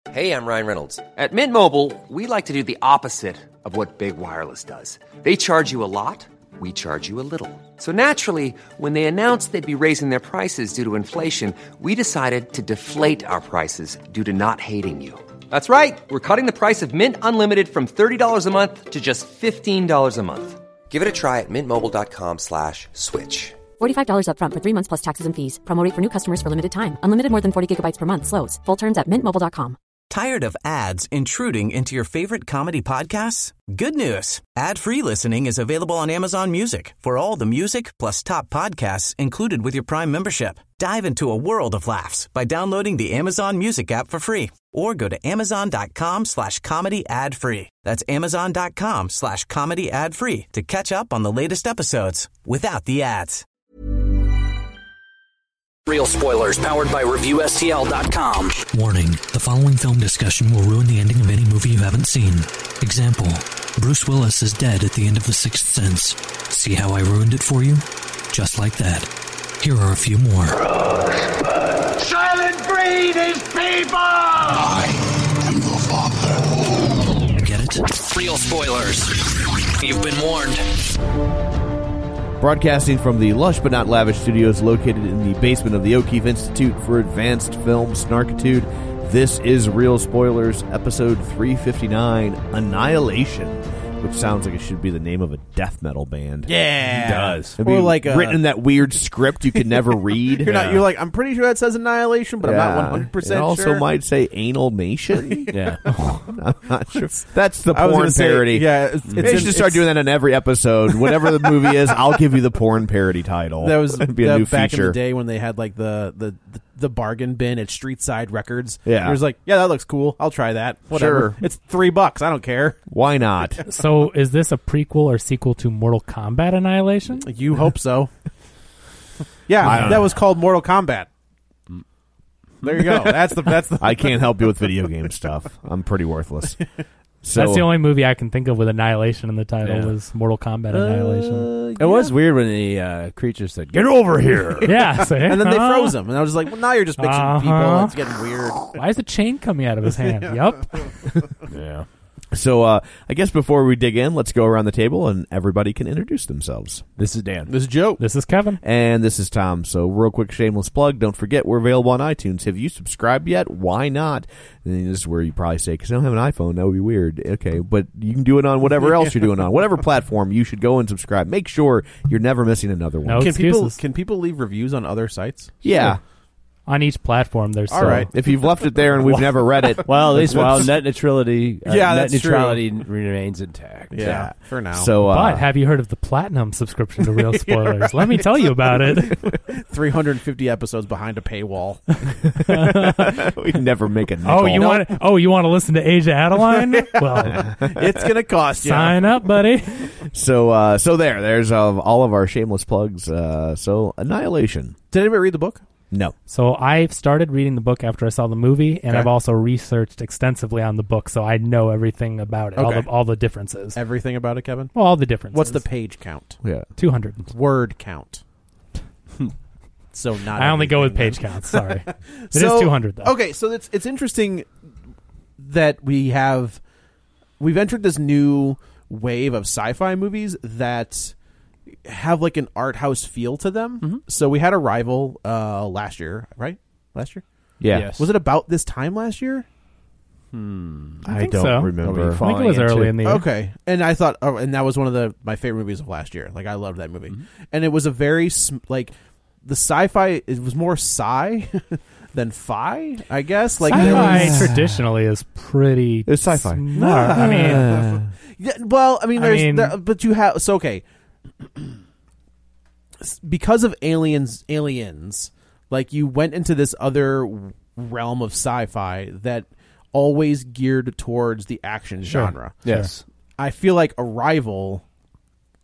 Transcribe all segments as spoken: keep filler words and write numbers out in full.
Hey, I'm Ryan Reynolds. At Mint Mobile, we like to do the opposite of what Big Wireless does. They charge you a lot, we charge you a little. So naturally, when they announced they'd be raising their prices due to inflation, we decided to deflate our prices due to not hating you. That's right. We're cutting the price of Mint Unlimited from thirty dollars a month to just fifteen dollars a month. Give it a try at mintmobile.com slash switch. forty-five dollars up front for three months plus taxes and fees. Promo rate for new customers for limited time. Unlimited more than forty gigabytes per month. Slows full terms at mint mobile dot com. Tired of ads intruding into your favorite comedy podcasts? Good news. Ad-free listening is available on Amazon Music for all the music plus top podcasts included with your Prime membership. Dive into a world of laughs by downloading the Amazon Music app for free or go to amazon.com slash comedy ad free. That's amazon.com slash comedy ad free to catch up on the latest episodes without the ads. Real spoilers powered by Review S T L dot com. Warning, the following film discussion will ruin the ending of any movie you haven't seen. Example, Bruce Willis is dead at the end of The Sixth Sense. See how I ruined it for you? Just like that. Here are a few more. Rosebud. Silent breed is people! I am the father. Get it? Real spoilers. You've been warned. Broadcasting from the lush but not lavish studios located in the basement of the O'Keefe Institute for Advanced Film Snarkitude, this is Real Spoilers, episode three fifty-nine, Annihilation, which sounds like it should be the name of a death metal band. Yeah, it does. It'd or be like a, written in that weird script you could never read. You're yeah. not. You're like, I'm pretty sure that says Annihilation, but yeah. I'm not one hundred percent sure. It also sure. might say Anal Nation. yeah, I'm not sure. That's the I was porn gonna say, parody. yeah, it's, They it's should in, start doing that in every episode. Whatever the movie is, I'll give you the porn parody title. That was It'd be a the, new back feature. in the day when they had like the the, the, the bargain bin at Street Side Records. Yeah, it was like, yeah, that looks cool. I'll try that. Whatever. Sure. It's three bucks. I don't care. Why not? So, is this a prequel or sequel to Mortal Kombat Annihilation? You hope so. Yeah, that know. was called Mortal Kombat. There you go. That's the that's the. I can't help you with video game stuff. I'm pretty worthless. So, That's the only movie I can think of with Annihilation in the title Yeah. was Mortal Kombat Annihilation. It was weird when the uh, creature said, "Get over here!" Yeah, so, and then they huh? froze him, and I was like, "Well, now you're just mixing Uh-huh. people. It's getting weird." Why is the chain coming out of his hand? Yup. Yeah. So uh, I guess before we dig in, let's go around the table and everybody can introduce themselves. This is Dan. This is Joe. This is Kevin. And this is Tom. So real quick shameless plug. Don't forget we're available on iTunes. Have you subscribed yet? Why not? And this is where you probably say, because I don't have an iPhone. That would be weird. Okay, but you can do it on whatever else you're doing on. Whatever platform, you should go and subscribe. Make sure you're never missing another one. No Can people excuses. can people leave reviews on other sites? Yeah. On each platform, there's All so, right. If you've left it there and we've never read it. Well, at least while net neutrality, uh, Yeah, net that's true. neutrality remains intact. Yeah, for now. So, uh, But have you heard of the Platinum subscription to Real Spoilers? Let me tell you about it. three hundred fifty episodes behind a paywall. we never make a nickel. Oh, you want? Oh, you want to listen to Asia Adeline? Well, It's gonna cost you. sign up, buddy. So, uh, so there, there's uh, all of our shameless plugs. Uh, so, Annihilation. Did anybody read the book? No. So I've started reading the book after I saw the movie, and Okay. I've also researched extensively on the book, so I know everything about it, all Okay. the all the differences. Everything about it, Kevin? Well, all the differences. What's the page count? Yeah. two hundred. Word count. So not. I only go with everything, page then. counts. Sorry, it is So- two hundred though. Okay, so it's it's interesting that we have we've entered this new wave of sci-fi movies that have like an art house feel to them. Mm-hmm. So we had Arrival uh, last year, right? Last year? Yeah. Yes. Was it about this time last year? Hmm. I, think don't so. remember. Are we I think it was falling early into- in the year. Okay, and I thought, oh, and that was one of the my favorite movies of last year. Like I loved that movie, and it was a very sm- like the sci-fi. It was more sci than fi, I guess. Like there Sci-fi was, traditionally is pretty. It's sci-fi. smart. I mean, yeah, well, I mean, I there's, mean- there, but you have so okay because of aliens, aliens. Like you went into this other realm of sci-fi that always geared towards the action Sure. genre. Yes. I feel like Arrival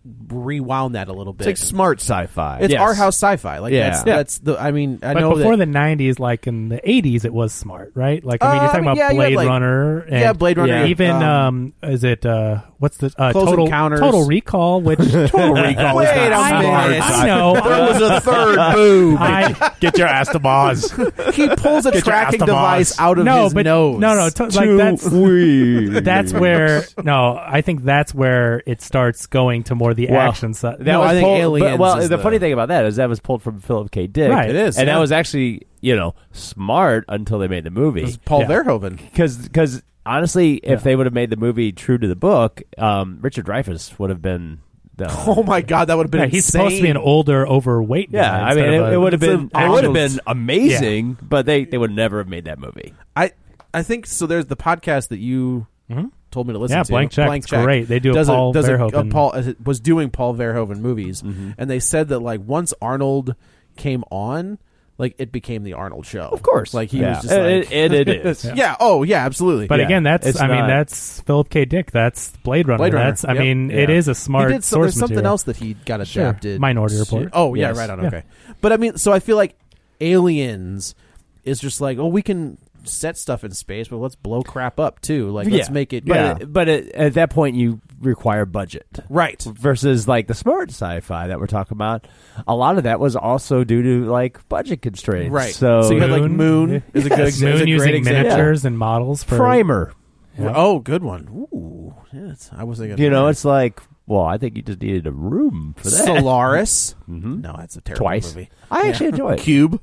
rewound that a little bit. It's like smart sci-fi. It's Yes. art house sci-fi. Like Yeah. that's Yeah. that's the. I mean, I but know before that, the nineties, like in the eighties, it was smart, right? Like I mean, Uh, you're talking I mean, about yeah, you had, Blade like- Runner, and yeah, Blade Runner, yeah. even um, um, is it uh, what's the uh, Close total Encounters. Total Recall? Which Total Recall was Wait not a smart. minute. I know. There was a third boob. I, Get your ass to Boz. He pulls a Get your ass tracking to device Boz. out of no, his but nose. no, no, to, like Too that's weird. that's where no, I think that's where it starts going to more the Well, action side. That No, was I think pulled, Aliens But, well, is the, the- funny thing about that is that was pulled from Philip K. Dick. Right. It is, and yeah. that was actually you know smart until they made the movie. It was Paul Yeah. Verhoeven. Because honestly, if Yeah. they would have made the movie true to the book, um, Richard Dreyfuss would have been. The, Oh my god, that would have been Right, he's insane. supposed to be an older, overweight. yeah, guy I mean, instead it, of a- it would have been an it would have awesome- been amazing, but they, they would never have made that movie. I I think so. There's the podcast that you Mhm. told me to listen Yeah, to. Blank Check. It's great. They do a does Paul does a, Verhoeven. Paul uh, was doing Paul Verhoeven movies, Mm-hmm. and they said that like once Arnold came on, like it became the Arnold show. Of course, like he yeah. was just like, it, it, it is. yeah. Oh yeah, absolutely. But Yeah. again, that's It's I mean not- that's Philip K. Dick. That's Blade Runner. Blade Runner, That's I yep. mean Yeah. it is a he smart did so, source there's something material. else that he got Sure. adapted. Minority to- Report. Oh yeah, Yes. right on. Yeah. Okay, but I mean, so I feel like Aliens is just like, oh, we can set stuff in space, but let's blow crap up too. Like let's Yeah. make it. But, yeah. it, but it, at that point, you require budget. Right. Versus like the smart sci-fi that we're talking about, a lot of that was also due to like budget constraints. Right. So, So you had, like, Moon is a good Yes, exa- is a Moon great using example. miniatures and models for Primer. Yeah. Oh, good one. Ooh, yes. I was thinking. You know, it's like, well, I think you just needed a room for that. Solaris. Mhm. No, that's a terrible Twice. movie. I actually enjoy it. Cube.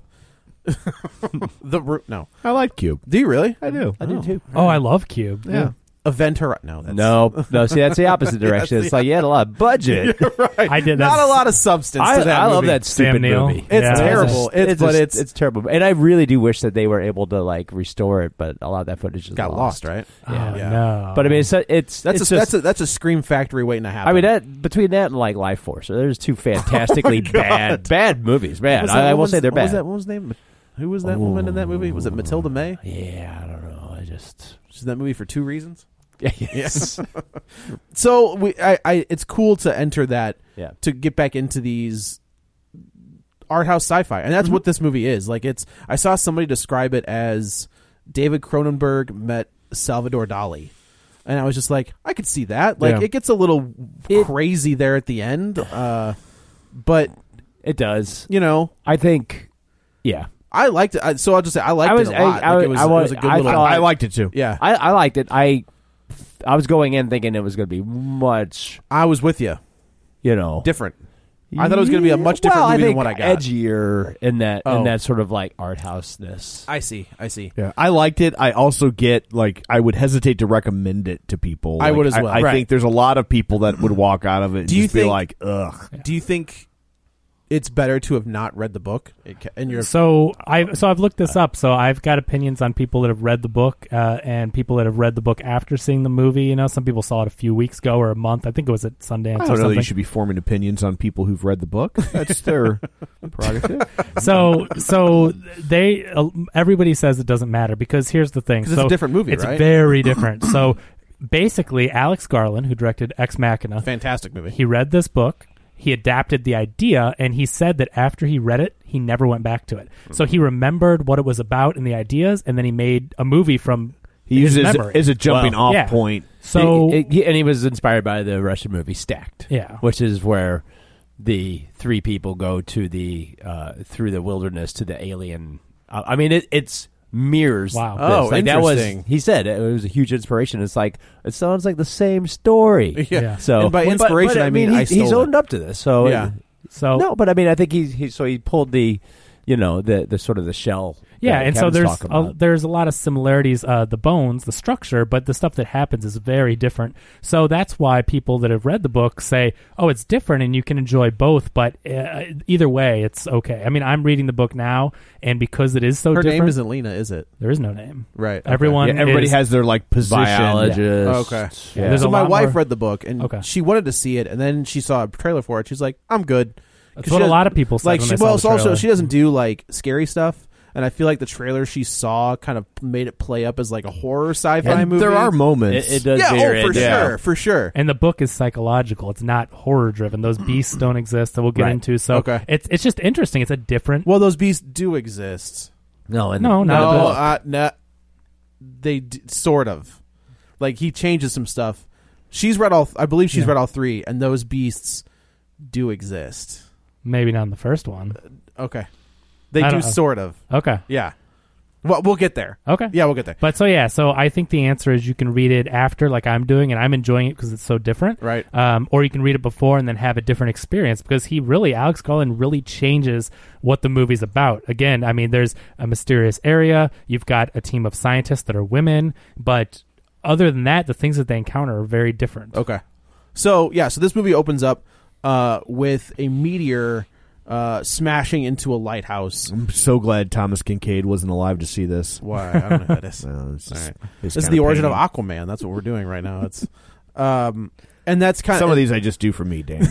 The Ro- no. I like Cube. Do you really? I do. I do too. Oh, I love Cube. Yeah. Event Horizon. No, that's No, no. See, that's the opposite direction. Yes, It's like you had a lot of budget. right. I did. Not that's- a lot of substance. I, to that I love movie. that stupid Sam Neill. movie. It's Yeah. terrible. It's, It's but just- it's, it's terrible, and I really do wish that they were able to like restore it, but a lot of that footage is got lost, right? Oh, Yeah. no. But I mean, it's it's That's it's a, just, that's a that's a Scream Factory waiting to happen. I mean, that between that and like Life Force, there's two fantastically bad bad movies. What Man, was that I, I will woman's- say they're what was bad. that? What was the name? Who was that woman in that movie? Was it Matilda May? Yeah, I don't know. I just She's in that movie for two reasons. yes. So we, I, I, it's cool to enter that. Yeah. To get back into these art house sci-fi, and that's what this movie is. Like, it's. I saw somebody describe it as David Cronenberg met Salvador Dali, and I was just like, I could see that. Like, Yeah. it gets a little It- crazy there at the end, uh, but It does. you know, I think. Yeah, I liked it. I, so I'll just say I liked I was- it a lot. I- I- like, it was, I it was- was a good I little. thought- I liked it too. yeah, I, I liked it. I I was going in thinking it was going to be much, I was with you. you know, Different. I thought it was going to be a much different well, movie I than think what I got. edgier in that Oh. in that sort of like art houseness. I see. I see. Yeah, I liked it. I also get like I would hesitate to recommend it to people. I Like, would as well. I, Right. think there's a lot of people that would walk out of it and Do you just be think- like, ugh. Do you think it's better to have not read the book? It ca- And you're So I so I've looked this up. So I've got opinions on people that have read the book uh, and people that have read the book after seeing the movie. You know, some people saw it a few weeks ago or a month. I think it was at Sundance I or don't know that something. you should be forming opinions on people who've read the book. That's their prerogative. so so they uh, everybody says it doesn't matter because here's the thing. 'Cause it's so a different movie, It's right? very different. So basically, Alex Garland, who directed Ex Machina, fantastic movie. he read this book. He adapted the idea, and he said that after he read it, he never went back to it. So he remembered what it was about and the ideas, and then he made a movie from He his uses memory. it as a jumping Well, off yeah. point. So He- he- and he was inspired by the Russian movie Stacked. Yeah. which is where the three people go to the uh, through the wilderness to the alien. Uh, I mean, it, it's mirrors. Wow. this. Oh, like, that was interesting. he said it was a huge inspiration. It's like it sounds like the same story. Yeah. Yeah. So And by but- inspiration, but, I mean, he, I he's stole owned it. up to this. So Yeah. so no, but I mean, I think he's he, so he pulled the, you know, the the sort of the shell. yeah, that and so Kevin's there's talking a, about. there's a lot of similarities. Uh, the bones, the structure, but the stuff that happens is very different. So that's why people that have read the book say, "Oh, it's different," and you can enjoy both. But uh, either way, it's okay. I mean, I'm reading the book now, and because it is so Her different, name isn't Lena, is it? there is no name. Right. okay. Everyone, Yeah, everybody is- has their like position. biologist. Oh, okay. Yeah. There's so a my lot wife more- read the book, and Okay. she wanted to see it, and then she saw a trailer for it. She's like, "I'm good." That's 'Cause what she a does- lot of people said like. when She, they saw well, the it's also trailer. she doesn't do like scary stuff. and I feel like the trailer she saw kind of made it play up as like a horror sci-fi And movie. there are moments. It, it does. yeah, veer oh, for into- sure, for sure. And the book is psychological. It's not horror driven. Those beasts don't exist that we'll get Right. into. So Okay. it's it's just interesting. It's a different. Well, those beasts do exist. No, and No, the, not no, the book. uh, no, they d- sort of. Like he changes some stuff. She's read all. I believe she's Yeah. read all three, and those beasts do exist. Maybe not in the first one. Okay, they I do don't know. sort of. Okay. Yeah. Well, we'll get there. Okay. Yeah, we'll get there. But so yeah, so I think the answer is you can read it after, like I'm doing, and I'm enjoying it because it's so different. Right. Um, or you can read it before and then have a different experience because he really, Alex Garland really changes what the movie's about. Again, I mean, there's a mysterious area. You've got a team of scientists that are women, but other than that, the things that they encounter are very different. Okay. So yeah, so this movie opens up uh, with a meteor uh, smashing into a lighthouse. I'm so glad Thomas Kincaid wasn't alive to see this. Why? I don't know who that is. No, it's just- All right. it's This is kinda the origin painting. of Aquaman. That's what we're doing right now. It's, um, and that's kind Some of of these I just do for me, Dan.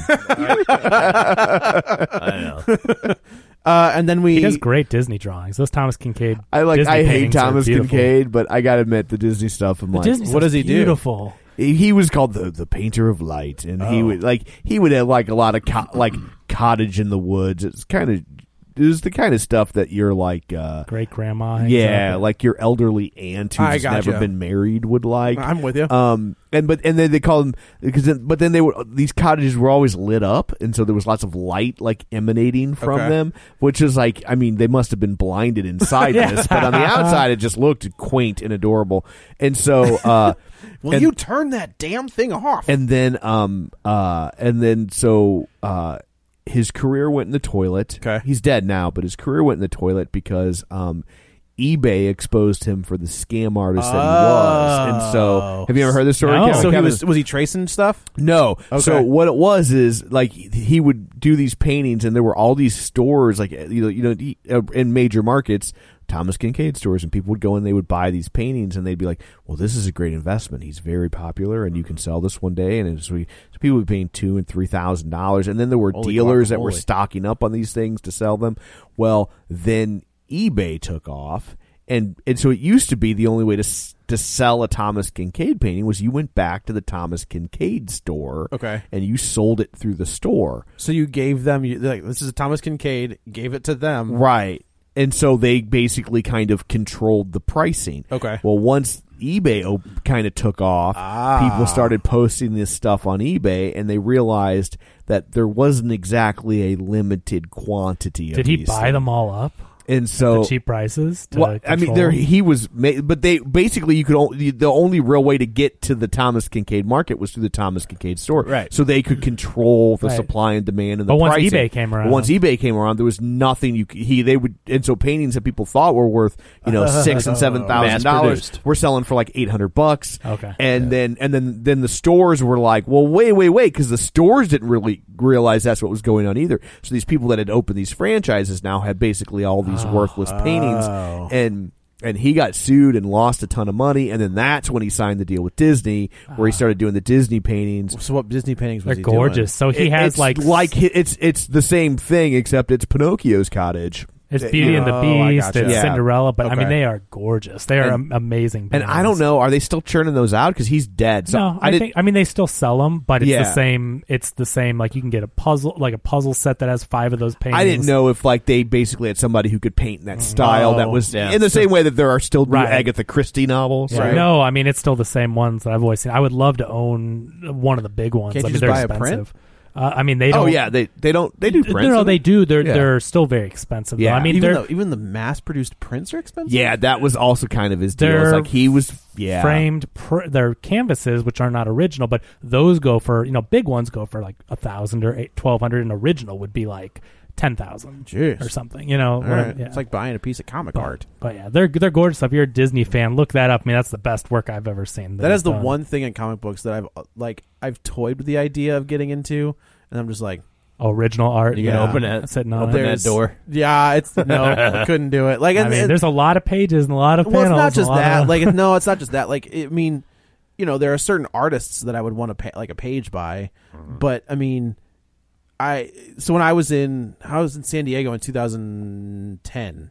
I know. Uh, and then we He does great Disney drawings. Those Thomas Kincaid. I like. Disney I hate paintings are Thomas beautiful. Kincaid, but I gotta admit the Disney stuff. I'm The like, Disney what stuff's does he do? Beautiful. he he was called the the painter of light, and he Oh. would like he would have like a lot of co- like cottage in the woods. It's kind of it was the kind of stuff that you're like, uh, Great grandma. yeah, like your elderly aunt I who's gotcha. never been married would like. I'm with you. Um, and but and then they called them because then, but then they were these cottages were always lit up, and so there was lots of light like emanating from Okay. them, which is like, I mean, they must have been blinded inside this, but on the outside it just looked quaint and adorable. And so, uh, Will and- you turn that damn thing off? and then, um, uh, and then so, uh. his career went in the toilet. Okay. He's dead now, but his career went in the toilet because um, eBay exposed him for the scam artist that he was. And so, have you ever heard this story? No. Kevin? so he Kevin? was was he tracing stuff? No. Okay. So what it was is like he would do these paintings, and there were all these stores, like you know, you know, he- uh, in major markets, Thomas Kincaid stores, and people would go and they would buy these paintings, and they'd be like, "Well, this is a great investment. He's very popular, and you can sell this one day." And so, we, so people would be paying two and three thousand dollars, and then there were Holy dealers that were guacamole. stocking up on these things to sell them. Well, then eBay took off. And and so it used to be the only way to s- to sell a Thomas Kincaid painting was you went back to the Thomas Kincaid store, Okay. and you sold it through the store, So you gave them you, like this is a Thomas Kincaid. Gave it to them. right? And so they basically kind of controlled the pricing. Okay. Well, once eBay op- kind of took off, Ah. people started posting this stuff on eBay, and they realized that there wasn't exactly a limited quantity. Of Did he these buy things. them all up? And so The cheap prices? To Well, I mean, control there them? he was, ma- but they basically you could only the only real way to get to the Thomas Kincaid market was through the Thomas Kincaid store, Right. So they could control the Right. supply and demand and the But once pricing. eBay came around- But once eBay came around, there was nothing you could, he they would, and so paintings that people thought were worth you know six and seven thousand dollars Mass-produced. were selling for like eight hundred bucks. Okay. and then and then then the stores were like, well, wait, wait, wait, because the stores didn't really realize that's what was going on either. So these people that had opened these franchises now had basically all these worthless paintings. Oh. And and he got sued and lost a ton of money, and then that's when he signed the deal with Disney, where he started doing the Disney paintings. So what Disney paintings was They're he gorgeous. So he It- has it's like like hi- it's it's the same thing except it's Pinocchio's cottage. it's Uh, Beauty you and the Oh, I Beast gotcha. and Yeah. Cinderella, but I mean Okay. they are gorgeous. They are And- am- amazing. And I paintings. don't know, are they still churning those out because he's dead? So no, I, didn't- think I mean they still sell them, but it's Yeah. the same. It's the same. Like you can get a puzzle, like a puzzle set that has five of those paintings. I didn't know if like they basically had somebody who could paint in that style that was yeah. in the same way that there are still new Right. Agatha Christie novels. Yeah, right? No, I mean it's still the same ones that I've always seen. I would love to own one of the big ones. Can't I you mean, just they're buy a print? expensive. Uh, I mean they don't. Oh yeah, they they don't they do No, prints. no, of they it? do. They're Yeah. they're still very expensive. Though. Yeah. I mean even they're though even the mass produced prints are expensive. Yeah, that was also kind of his deal. It's They're like he was yeah framed. Pr- they're canvases, which are not original, but those go for you know big ones go for like a thousand or eight, twelve hundred, and original would be like ten thousand Jeez. or something. You know, All right. yeah. It's like buying a piece of comic But, art. but yeah, they're they're gorgeous. If you're a Disney fan, look that up. I mean, that's the best work I've ever seen. That is the done. one thing in comic books that I've uh, like I've toyed with the idea of getting into, and I'm just like, original art. You can Yeah. open it. Sitting on Open it. that there's- door. yeah, it's no, I couldn't do it. Like, I and, mean, and- there's a lot of pages and a lot of well, panels. it's not and a just lot that. of- Like, it- no, it's not just that. Like, it, I mean, you know, there are certain artists that I would want to pay like a page by, but I mean, I so when I was in I was in San Diego in two thousand ten,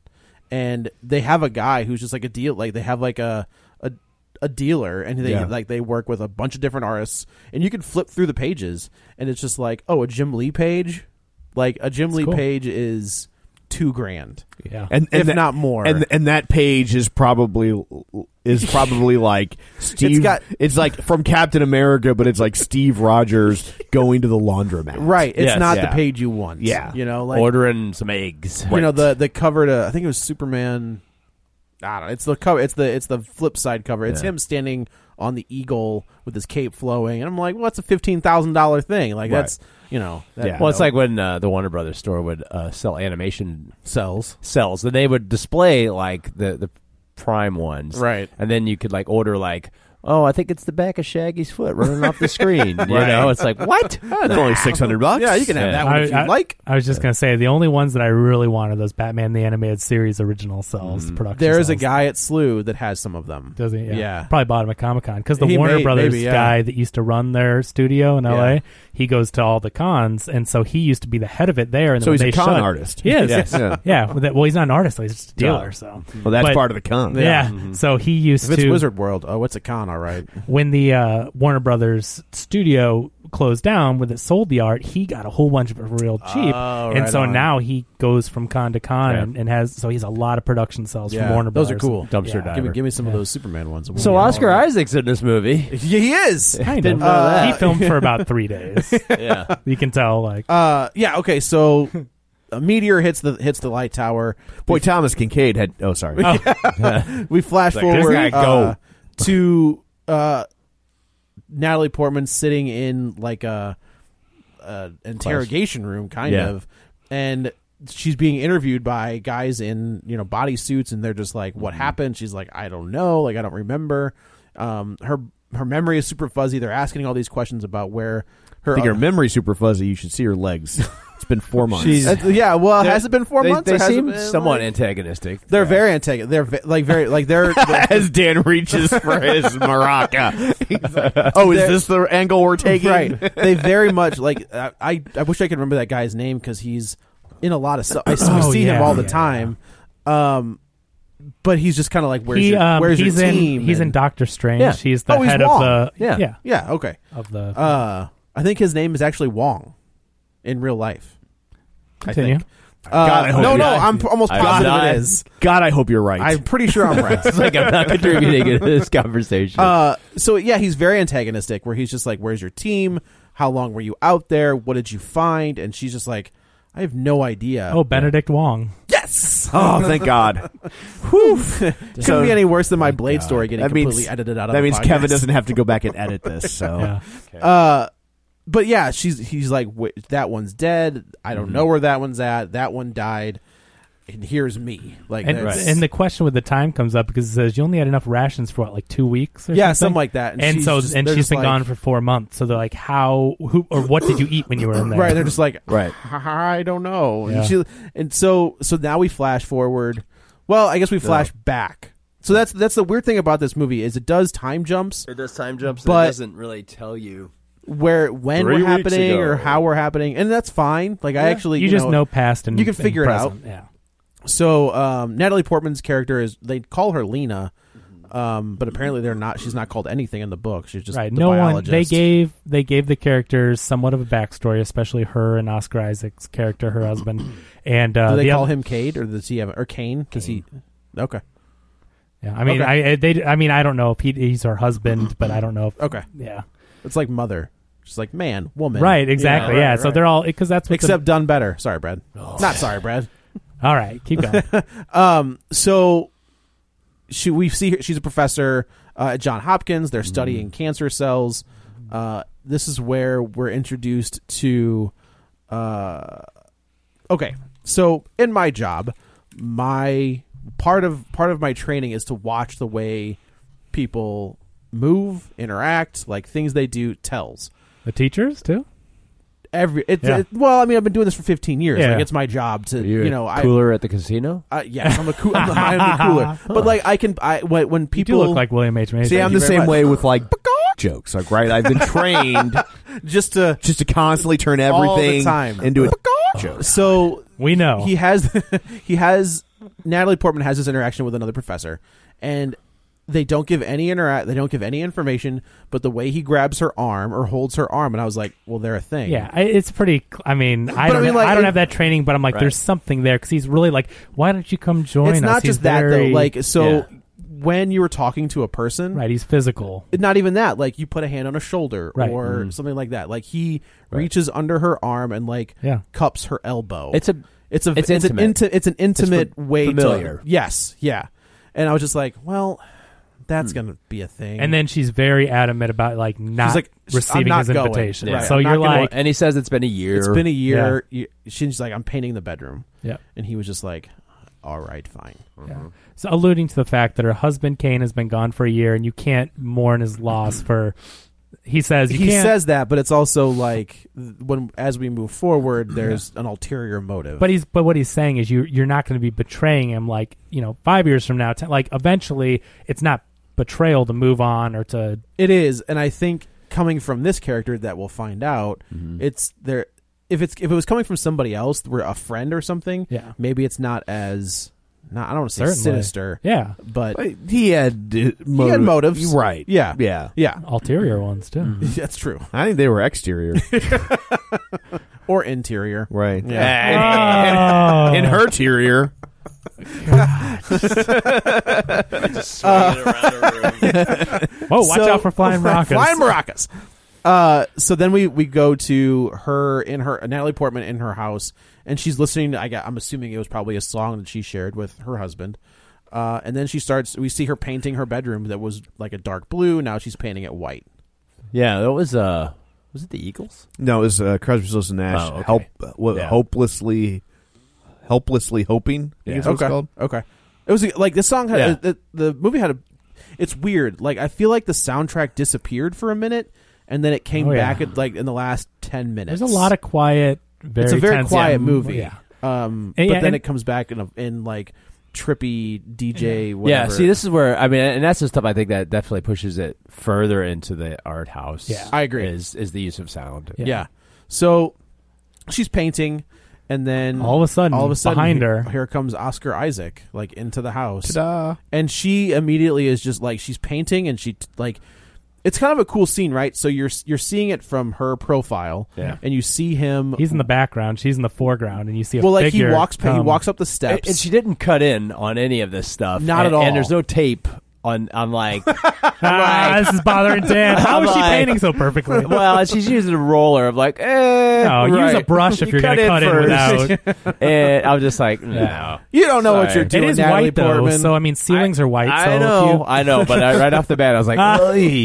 and they have a guy who's just like a deal. Like they have like a a, a dealer, and they Yeah. like they work with a bunch of different artists, and you can flip through the pages, and it's just like, oh, a Jim Lee page, like a Jim Lee cool. page is two grand, Yeah. and, and if that- not more. And and that page is probably is probably like Steve. It's got- it's like from Captain America, but it's like Steve Rogers going to the laundromat. right? It's Yes, not yeah. the page you want. Yeah. you know, like Ordering some eggs. you know the the cover to I think it was Superman. I don't know. It's the cover. It's the it's the flip side cover. It's Yeah. him standing on the eagle with his cape flowing, and I'm like, well, that's a fifteen thousand dollar thing. Like Right. that's you know. That, Yeah. Well, it's you know, like when uh, the Warner Brothers store would uh, sell animation sells. cells, and they would display like the the prime ones, Right. And then you could like order like, oh, I think it's the back of Shaggy's foot running off the screen. You know, it's like what? That's only six hundred bucks. Yeah, you can have Yeah. that one if I- you like. I was just gonna say the only ones that I really wanted those Batman the Animated Series original cells production. There is a cells. guy at S L U that has some of them. Does he? Yeah. Yeah. Probably bought him at Comic Con because the He Warner may- Brothers maybe, yeah. guy that used to run their studio in L A, Yeah. he goes to all the cons, and so he used to be the head of it there. And then So when he's a they con shut- artist. He is. Yes. yeah. Yeah. Well, that- well, he's not an artist; he's just a dealer. No. So, Well, that's But- part of the con. yeah. So he used If it's to Wizard World, oh, it's a con, all right. when the uh, Warner Brothers studio closed down, when it sold the art, he got a whole bunch of it real cheap, Oh, and right so on. now he goes from con to con Yeah. and, and has so he's a lot of production cells Yeah, from Warner those are Brothers. cool. Dumpster Yeah. diver. Give me, give me some of Yeah. those Superman ones. So Oscar Isaac's in this movie. Yeah, he is. Kind Didn't of. know that. He filmed for about three days. Yeah. You can tell, like, Uh, yeah. Okay. So a meteor hits the hits the light tower. Boy, Thomas Kincaid had. Oh, sorry. We flash Like, this forward guy uh, go. to uh, Natalie Portman sitting in like a, a interrogation room, kind Yeah. of, and she's being interviewed by guys in you know bodysuits, and they're just like, "What happened?" She's like, "I don't know. Like, I don't remember." Um, her her memory is super fuzzy. They're asking all these questions about where her. I think her memory's super fuzzy. You should see her legs. It's been four months. She's- Uh, yeah, well, They're- has it been four they, months? They or has it seem been, somewhat like- antagonistic. They're very antagonistic. They're ve- like very like they're. they're As Dan reaches for his maraca. He's like, oh, is They're- this the angle we're taking? Right. They very much like I. I, I wish I could remember that guy's name because he's in a lot of stuff. I s- we Oh, see him yeah, all the yeah. time. Um, but he's just kind of like, where's he, your, um, where's he's your in team? he's in And- Doctor Strange. Yeah. He's the Oh, he's head Wong. of the Yeah. yeah Yeah. Okay. of the. Uh, I think his name is actually Wong, in real life. Continue. I think. Uh, God, I hope no, you- no, I'm p- almost I- positive I- it is. God, I hope you're right. I'm pretty sure I'm right. It's like I'm not contributing to this conversation. Uh, so yeah, he's very antagonistic. Where he's just like, "Where's your team? How long were you out there? What did you find?" And she's just like, "I have no idea." Oh, Benedict Wong. yes! oh, thank God. Couldn't So- be any worse than my Blade story getting That completely means, edited out of that the means podcast. Kevin doesn't have to go back and edit this. So Yeah. Uh, but yeah, she's he's like, Wait, that one's dead. I don't Mm-hmm. know where that one's at. That one died, and here's me. Like, And, that's- and the question with the time comes up because it says you only had enough rations for what, like two weeks or yeah, something? something like that. And, And, she's so, just- and they're she's just been like- gone for four months. So they're like, how, who, or what did you eat when you were in there? right. And they're just like, Right. I don't know. Yeah. And, she, and so, so now we flash forward. Well, I guess we flash back. So that's that's the weird thing about this movie is it does time jumps it does time jumps. but- it doesn't really tell you. where when Three we're weeks happening ago. or how we're happening, and that's fine. Like I actually, you, you, just know, know past and you can and figure it out. present. Yeah. So um, Natalie Portman's character is they call her Lena, um, but apparently they're not. She's not called anything in the book. She's just Right. the No one. biologist. They gave they gave the characters somewhat of a backstory, especially her and Oscar Isaac's character, her husband. And uh, Do they the call other- him Cade or does he have or Kane? Does he? Okay. Yeah. I mean, Okay. I they. I mean, I don't know if he, he's her husband, but I don't know if. Okay. Yeah. It's like mother. She's like man, woman. Right. Exactly. Yeah, Yeah. right, So right. they're all because that's what the- Except done better. Sorry, Brad. Not sorry, Brad. all right. Keep going. Um. So she we see her, she's a professor uh, at Johns Hopkins. They're studying cancer cells. Uh, this is where we're introduced to. Uh, okay, so in my job, my part of part of my training is to watch the way people move, interact, like things they do tells. The teachers too. Every it's Yeah. it, well, I mean, I've been doing this for fifteen years. Yeah. Like it's my job to You're you know I cooler at the casino. Uh, yes, I'm a cool. I'm, I'm the cooler. But like, I can. I when, when You people do look like William H. Macy. See, I'm you the very same much. way with like jokes. Like, right? I've been trained just to just to constantly turn All the everything time. into a joke. so we know. he has he has Natalie Portman has this interaction with another professor, and they don't give any interact. They don't give any information, but the way he grabs her arm or holds her arm, and I was like, "Well, they're a thing." Yeah, I- it's pretty. cl- I mean, I But I don't. mean, like, I don't it- have that training, but I'm like, Right. there's something there because he's really like, why don't you come join It's us? not He's just that very- though. Like, so Yeah. when you were talking to a person, right, he's physical. not even that. Like, you put a hand on a shoulder Right. or Mm-hmm. something like that. Like, he reaches under her arm and like Yeah. cups her elbow. It's a It's a It's it's, an intimate. inti- it's an intimate fa- way familiar. to yes yeah, and I was just like, well, Hmm. that's gonna be a thing. And then she's very adamant about like not like, receiving I'm not his going. invitation. Right, So I'm you're not gonna- like, and he says it's been a year. it's been a year. You, she's like, I'm painting the bedroom, yeah. and he was just like, all right, fine. Yeah. So alluding to the fact that her husband Kane has been gone for a year, and you can't mourn his loss for. He says you He can't, says that, but it's also like when as we move forward, there's an ulterior motive. But he's but what he's saying is you you're not going to be betraying him like you know five years from now. Ten, like eventually, it's not betrayal to move on or to. it is, and I think coming from this character that we'll find out, Mm-hmm. it's there. If it's if it was coming from somebody else, we're a friend or something. Yeah. maybe it's not as. Not, I don't want to say Certainly. sinister. Yeah, but But he had uh, he had motives, right? Yeah, yeah. yeah. ulterior ones too. That's true. I think they were exterior, Or interior, right? Yeah. Oh. In her interior. Whoa! Watch So- out for flying rockets. Flying maracas. Uh, so then we, we go to her in her Natalie Portman in her house, and she's listening. To, I got, I'm assuming it was probably a song that she shared with her husband. Uh, and then she starts. We see her painting her bedroom that was like a dark blue. Now she's painting it white. Yeah, that was uh, was it the Eagles? No, it was uh, Crosby, Stills and Nash. Oh, okay. Help, uh, what, Yeah. hopelessly, helplessly hoping. I guess Yeah. what it's okay. called. Okay. It was like the song had Yeah. the, the movie had a. It's weird. Like I feel like the soundtrack disappeared for a minute, and then it came Oh, yeah. back at like in the last ten minutes. There's a lot of quiet. Very it's a very tense- quiet yeah, movie. Yeah. Um, And but yeah, then and- it comes back in a, in like trippy D J. Yeah, Whatever. see, this is where I mean, and that's the stuff I think that definitely pushes it further into the art house. Yeah. I agree. Is is the use of sound? yeah. Yeah. So she's painting, and then All of a sudden, all of a sudden, behind here, her- here comes Oscar Isaac, like into the house, Ta-da. and she immediately is just like she's painting, and she like. It's kind of a cool scene, right? So you're you're seeing it from her profile, Yeah. and you see him. He's in the background. She's in the foreground, and you see a well, like he figure walks, he come. walks up the And, steps, and she didn't cut in on any of this stuff. Not and, at all. And there's no tape on on like. Ah, this is bothering Dan. How I'm is she like- painting so perfectly? Well, she's using a roller of like, eh. No, use right. a brush if You you're going to cut in first. without. And I was just like, no. you don't know what Sorry. you're It doing. It is Natalie white though, Portman. so I mean ceilings are white. I so know, If you, I know, but I, right off the bat, I was like, Ah.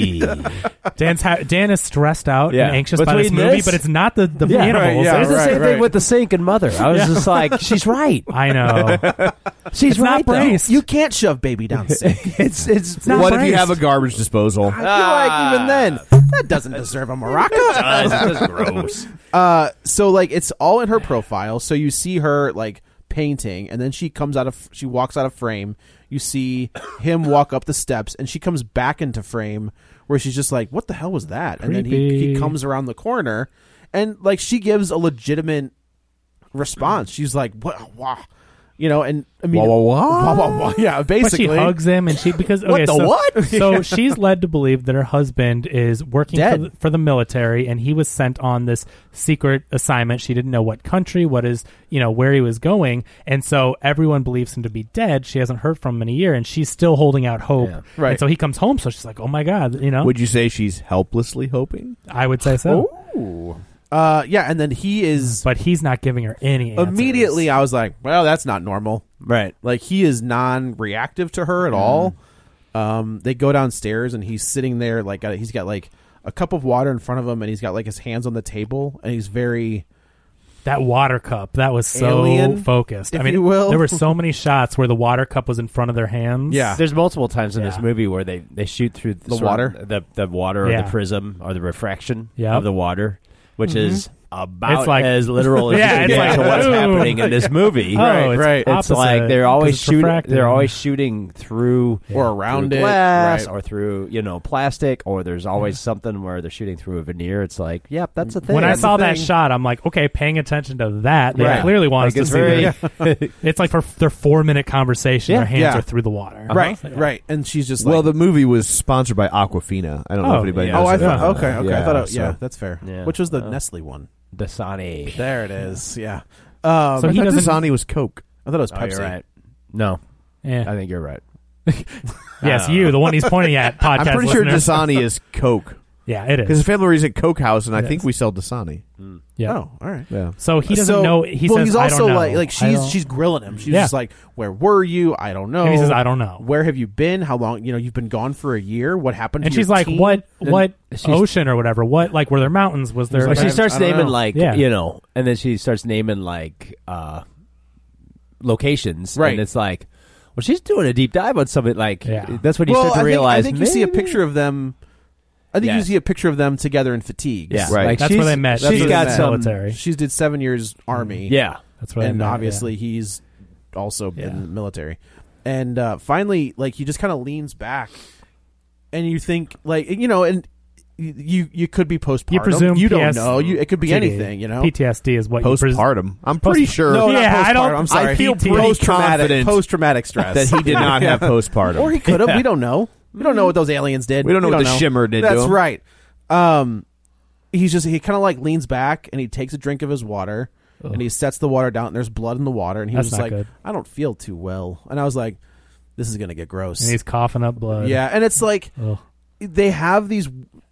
"Oy." Dan's ha- Dan is stressed out Yeah. and anxious by this Between movie, this- but it's not the the Yeah, animals. right, yeah, it's the right, same right. thing with the sink and Mother. I was just like, she's right. I know. She's It's not right. though. braced. you can't shove baby down sink. It's it's not What if you braced. have a garbage disposal? I feel like even then, that doesn't deserve a maraca. That's gross. Uh, so like it's all in her profile. So you see her like painting, and then she comes out of she walks out of frame. You see him walk up the steps, and she comes back into frame where she's just like, "What the hell was that?" And then he, he Creepy. comes around the corner, and like she gives a legitimate response. She's like, "What? Wow." You know, and I mean, Wah, wah, wah? wah, wah, wah. Yeah, But basically, she hugs him, and she because okay, What the so, what? so she's led to believe that her husband is working for Dead. the, for the military, and he was sent on this secret assignment. She didn't know what country, what is you know where he was going, and so everyone believes him to be dead. She hasn't heard from him in a year, and she's still holding out hope. Yeah. Right. And so he comes home, so she's like, "Oh my god," you know. Would you say she's helplessly hoping? I would say so, Ooh. Uh, yeah, and then he is but he's not giving her any answers. immediately. I was like, "Well, that's not normal." Right. Like he is non-reactive to her at all. Um, they go downstairs and he's sitting there like uh, he's got like a cup of water in front of him, and he's got like his hands on the table, and he's very That water cup, that was so Alien, focused. if I mean, you will. there were so many shots where the water cup was in front of their hands. Yeah. There's multiple times in this Yeah. movie where they, they shoot through The sort of water? the the water or Yeah. the prism or the refraction Yep. of the water, which is about It's like- as literal as Yeah, you it's can get like, to what's ooh. happening in this movie. Oh, Right, it's right. It's opposite, like they're 'cause always it's shooting. refracted. They're always shooting through Or around through it, glass, right. or through you know plastic, or there's always something where they're shooting through a veneer. It's like, yep, that's a thing. When I That's saw a that thing. shot, I'm like, okay, paying attention to that. They Right. clearly want Like, us it's to see very- their- It's like for their four minute conversation, Yeah. their hands Yeah. are through the water. Right, Uh-huh. right. And she's just like, Well, the movie was sponsored by Aquafina. I don't know Oh, if anybody yeah. knows oh, I that. thought, okay, okay. I thought, it, so- yeah, that's fair. Yeah. Which was the Oh. Nestle one? Dasani. There it is. Yeah. Um, So I he thought doesn't- Dasani was Coke. I thought it was Oh, Pepsi. you're right. No, Yeah. I think you're right. Yes, you, the one he's pointing at. Podcast I'm pretty sure listener. Dasani is Coke. Yeah, it Because is. the family is at Coke House, and I It think is. we sell Dasani. Yeah. Oh, all right. Yeah. So he doesn't so, know. He well, says, he's I also don't know. like, like I she's don't- she's grilling him. She's Yeah. just like, "Where were you? I don't know." And he says, I don't know. Where have you been? How long? You know, you've been gone for a year. What happened? And to your she's like, team? what And what she's- ocean or whatever? What, like, were there mountains? Was there. Well, like, she I- starts I don't naming know. like Yeah. you know, and then she starts naming like uh, locations, Right. And it's like, well, she's doing a deep dive on something. Like Yeah. that's when you Well, start to I think, realize. I think you see a maybe- picture of them. I think you Yes. see a picture of them together in fatigues. Yeah, Right. Like That's she's, where they met. She's That's where got they met. some. military. She did seven years army. Yeah, That's where they and met, obviously yeah. he's also Yeah. in the military. And uh, finally, like he just kind of leans back, and you think, like you know, and you you could be postpartum. You presume you P S don't know. You, it could be T D. anything. You know, P T S D is what you presume. Postpartum. I'm pretty sure No, Yeah, not I don't- postpartum. I'm sorry. I feel P T- pretty post-traumatic, confident post-traumatic stress that he did not have postpartum. or he could have. We don't know. We don't know what those aliens did. We don't know what the shimmer did to That's him. right. Um, he's just he kind of like leans back and he takes a drink of his water and he sets the water down. And there's blood in the water, and he That's was just not like, good. "I don't feel too well," and I was like, "This is gonna get gross." And he's coughing up blood. Yeah, and it's like Ugh. they have these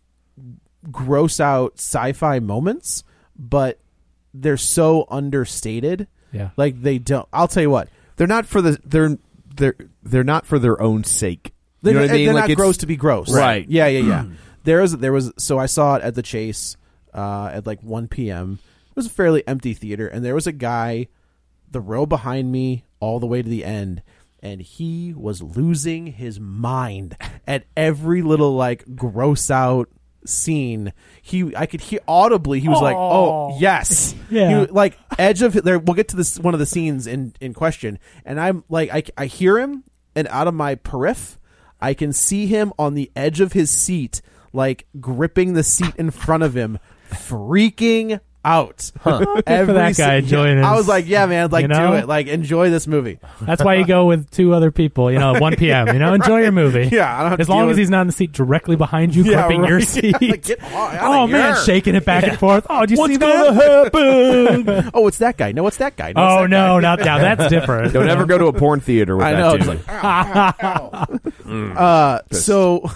gross out sci-fi moments, but they're so understated. Yeah. Like they don't. I'll tell you what. They're not for the they're they're they're not for their own sake. They're, you know what I mean? they're Like not it's- gross to be gross. Right. Yeah, yeah, yeah. there was there was so I saw it at the Chase uh, at like one p.m. It was a fairly empty theater, and there was a guy, the row behind me, all the way to the end, and he was losing his mind at every little like gross out scene. He I could hear audibly. He was like, "Oh yes, Yeah. He, like edge of there." We'll get to this one of the scenes in in question, and I'm like, I I hear him, and out of my periph, I can see him on the edge of his seat, like gripping the seat in front of him, freaking out. Good Every for that guy si- enjoying I his- was like, yeah, man, like you know? do it, like enjoy this movie. That's why you go with two other people, you know, at one p.m. You know, enjoy your movie. Yeah, I don't have as to long deal as with- he's not in the seat directly behind you, Yeah, gripping your right. seat. Like, get outta oh man, here. shaking it back and forth. Oh, do you What's see gonna that? happen? Oh, it's that guy. No, it's that guy. No, it's Oh that no, guy. not now. That's different. Don't ever go to a porn theater with I that know. dude. It's like, ow, ow, ow. uh, so,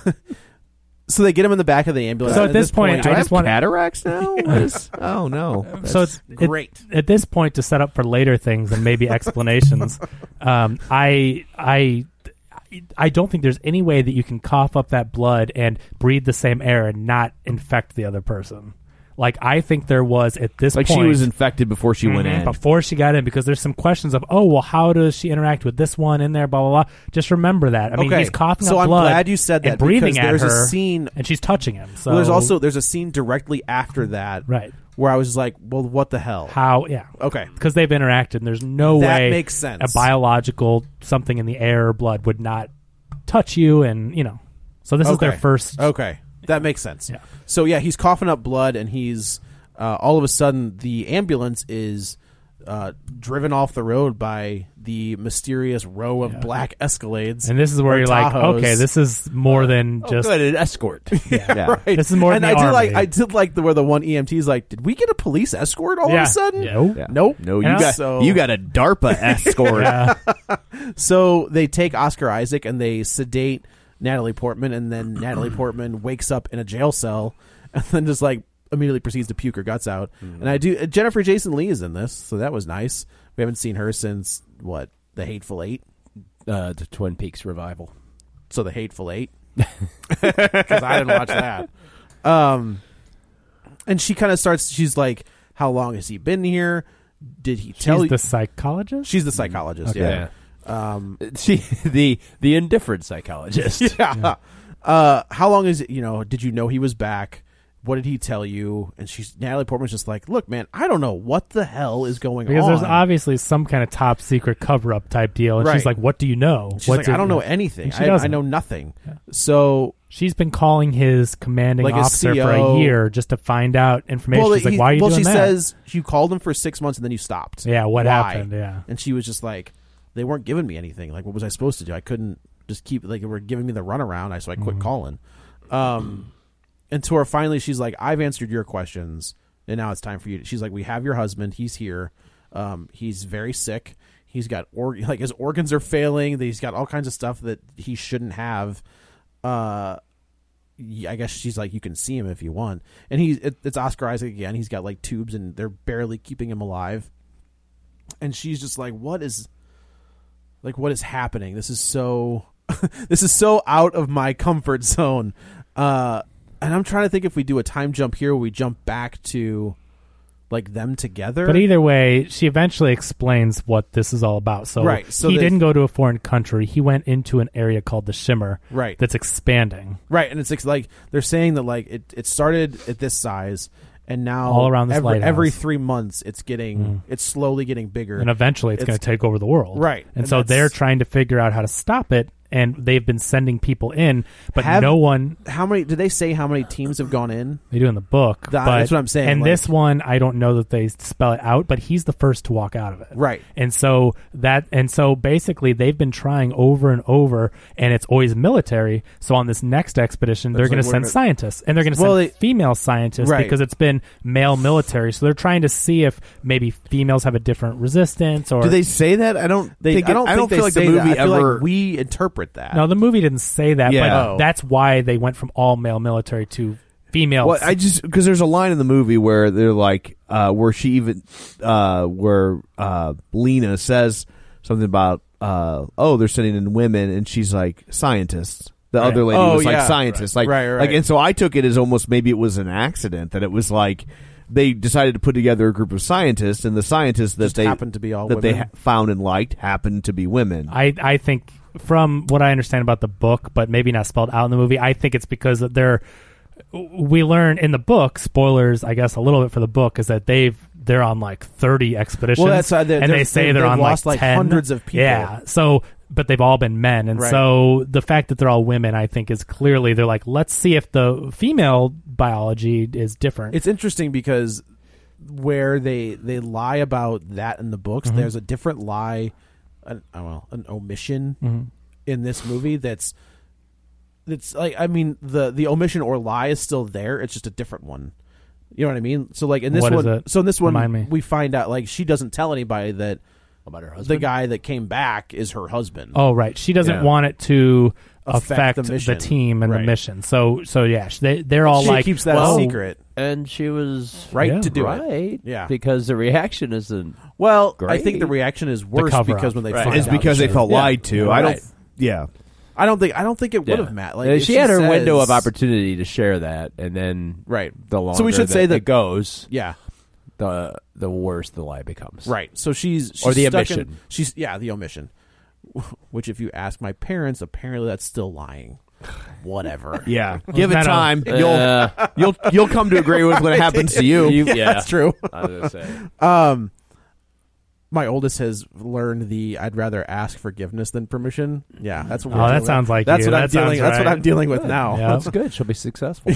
so they get him in the back of the ambulance. So and at this point, Do I I just have want cataracts now? What is- oh no. so it's it- great. at this point to set up for later things and maybe explanations. um, I I I don't think there's any way that you can cough up that blood and breathe the same air and not infect the other person. Like I think there was at this like point she was infected before she went Mhm, in. before she got in, because there's some questions of, oh well, how does she interact with this one in there? Blah blah blah. Just remember that. I mean, Okay. he's coughing So up I'm blood. glad you said and that, breathing because at there's a her, scene- and she's touching him. So Well, there's also there's a scene directly after that, right where I was like, well, what the hell? how yeah Okay. because they've interacted. And there's no That way makes sense. a biological something in the air or blood would not touch you, and you know. So this is their Okay. first. Okay, that makes sense. Yeah. So yeah, he's coughing up blood, and he's uh, all of a sudden the ambulance is uh, driven off the road by the mysterious row of black Escalades. And this is where or you're like, Tahoes. okay, this is more than Oh, just. good, an escort. yeah. Right. This is more and than I the did like army. I did like the where the one E M T is like, did we get a police escort all Yeah. of a sudden? No. Yeah. Nope. No, you And got so- you got a DARPA escort. Yeah. So they take Oscar Isaac and they sedate Natalie Portman, and then Natalie Portman wakes up in a jail cell, and then just like immediately proceeds to puke her guts out. Mm-hmm. And I do. Jennifer Jason Leigh is in this, so that was nice. We haven't seen her since what, The Hateful Eight. Uh, the Twin Peaks revival. So The Hateful Eight, because I didn't watch that. Um, and she kind of starts. She's like, "How long has he been here? Did he tell She's you?" the psychologist. She's the psychologist. Okay. Yeah. Um, She, the the indifferent psychologist. yeah. Uh, how long is it? You know, did you know he was back? what did he tell you? And she's Natalie Portman's just like, look, man, I don't know what the hell is going because on. there's obviously some kind of top secret cover up type deal, and Right. she's like, "What do you know?" She's what like, did- I don't know anything. She I, doesn't. I know nothing. Yeah. So she's been calling his commanding Like his officer C O for a year just to find out information. well, She's like, he- "Why are you well, doing she that?" says you called him for six months and then you stopped. Yeah, what Why? happened? Yeah. And she was just like, they weren't giving me anything. Like, what was I supposed to do? I couldn't just keep like they were giving me the runaround. I so I quit Mhm. calling. Um, and to her finally, she's like, I've answered your questions, and now it's time for you. To, she's like, we have your husband. He's here. Um, he's very sick. He's got or like his organs are failing. He's got all kinds of stuff that he shouldn't have. Uh. I guess she's like, you can see him if you want. And he's it, it's Oscar Isaac again. He's got like tubes and they're barely keeping him alive. And she's just like, what is like what is happening? This is so this is so out of my comfort zone. Uh and I'm trying to think if we do a time jump here where we jump back to like them together. But either way, she eventually explains what this is all about. So, Right, so he they- didn't go to a foreign country. He went into an area called the Shimmer. Right. That's expanding. Right, and it's like, like they're saying that like it, it started at this size, and now All around this every, lighthouse. every three months it's getting Mm. it's slowly getting bigger, And eventually it's, going to take over the world. Right, And, and so that's- they're trying to figure out how to stop it. And they've been sending people in, but Have- no one. How many? Did they say how many teams have gone in? They do in the book. That- but, that's what I'm saying, And like- this one, I don't know that they spell it out, but he's the first to walk out of it. Right. And so that, and so basically, they've been trying over and over, and it's always military. So on this next expedition, they're It's going like to we're send gonna- scientists, and they're going to Well, send they- female scientists Right. because it's been male military. So they're trying to see if maybe females have a different resistance, or Do they say that? I don't. They, think I it- don't. I think don't they feel like the say that. movie I feel ever. like we interpret that. No, the movie didn't say that, Yeah. but Oh. that's why they went from all male military to female. Well, I just because there's a line in the movie where they're like, uh, where she even, uh, where uh, Lena says something about, uh, oh, they're sending in women, and she's like scientists. The Right. other lady Oh, was like yeah. scientists, Right. like, Right, right. like, and so I took it as almost maybe it was an accident that it was like they decided to put together a group of scientists, and the scientists that Just they happened to be all that they women. ha- found and liked happened to be women. I, I think from what I understand about the book, but maybe not spelled out in the movie, I think it's because they're we learn in the book, spoilers I guess a little bit for the book, is that they've they're on like thirty expeditions. Well, that's, uh, they're- and they they're- say they've- they're they've on lost, like like, ten. hundreds of people. Yeah, so but they've all been men, and Right. so the fact that they're all women, I think, is clearly they're like, let's see if the female biology is different. It's interesting because where they they lie about that in the books, Mhm. there's a different lie, an, oh, well, an omission Mhm. in this movie. That's that's like I mean the the omission or lie is still there. It's just a different one. You know what I mean? So like in this What is one, it? so in this one, Remind me. we find out like she doesn't tell anybody that About her the husband. guy that came back is her husband. Oh, right. She doesn't Yeah. want it to Affect affect, the the, mission. team and Right. the mission. So, so yeah, sh- they they're all she like, keeps that well, a secret, and she was right Yeah. to do it. right. Yeah. because the reaction isn't. Well, I Great. think the reaction is worse cover-up. because when they Right. find It's out because that they she- felt Yeah. lied to. I don't. Right. Yeah. I don't think I don't think it would Yeah. have, Matt. Like Uh, if she, had her says- window of opportunity to share that, and then Right. the longer So we should that say that- it goes, Yeah. the the worse the lie becomes. Right. So she's, she's Or the stuck in- omission. she's yeah, the omission. Which, if you ask my parents, apparently that's still lying. Whatever. Yeah. Give it Matter- time. Uh, You'll you'll you'll come to agree with when it happens to you. You- yeah, That's true. I was gonna say. Um, my oldest has learned the "I'd rather ask forgiveness than permission." Yeah, that's what. Oh, we're that dealing sounds with. like that's you. what I'm That sounds dealing. That's what right. I'm dealing with now. Yeah. That's good. She'll be successful.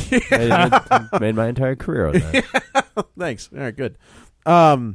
I made my entire career on that. Thanks. All right, good. Um,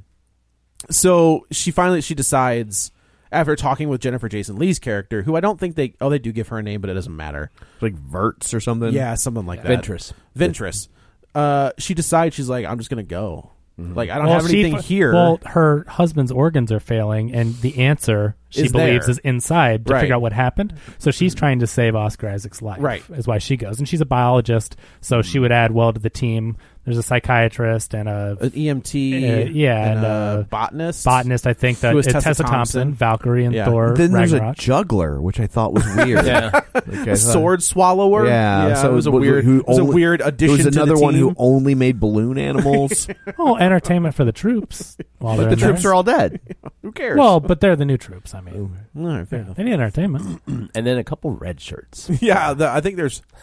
so she finally she decides after talking with Jennifer Jason Leigh's character, who I don't think they oh they do give her a name, but it doesn't matter. Like Verts or something. Yeah, something like that. Ventress. Ventress. Uh, she decides she's like, I'm just gonna go. Like I don't Well, have she anything f- here. Well, her husband's organs are failing, and the answer she Is believes there. is inside to Right. figure out what happened. So she's trying to save Oscar Isaac's life. Right. Is why she goes, and she's a biologist, so she would add well to the team. There's a psychiatrist and a An E M T, Uh, yeah, and, and, a uh, botanist. botanist. I think that Who is uh, Tessa Tessa Thompson, Thompson. Valkyrie, and Yeah. Thor. Then there's a Ragnarok. juggler, which I thought was weird. Yeah. Like, I a thought- sword swallower. Yeah, so it was a was- weird. who it was a only- weird addition. There was to another the one who team. only made balloon animals. oh, entertainment for the troops. While But they're the in troops there. are all dead. Who cares? Well, but they're the new troops. I mean, All right, fair yeah, enough. they need entertainment. And then a couple red shirts. Yeah, the, I think there's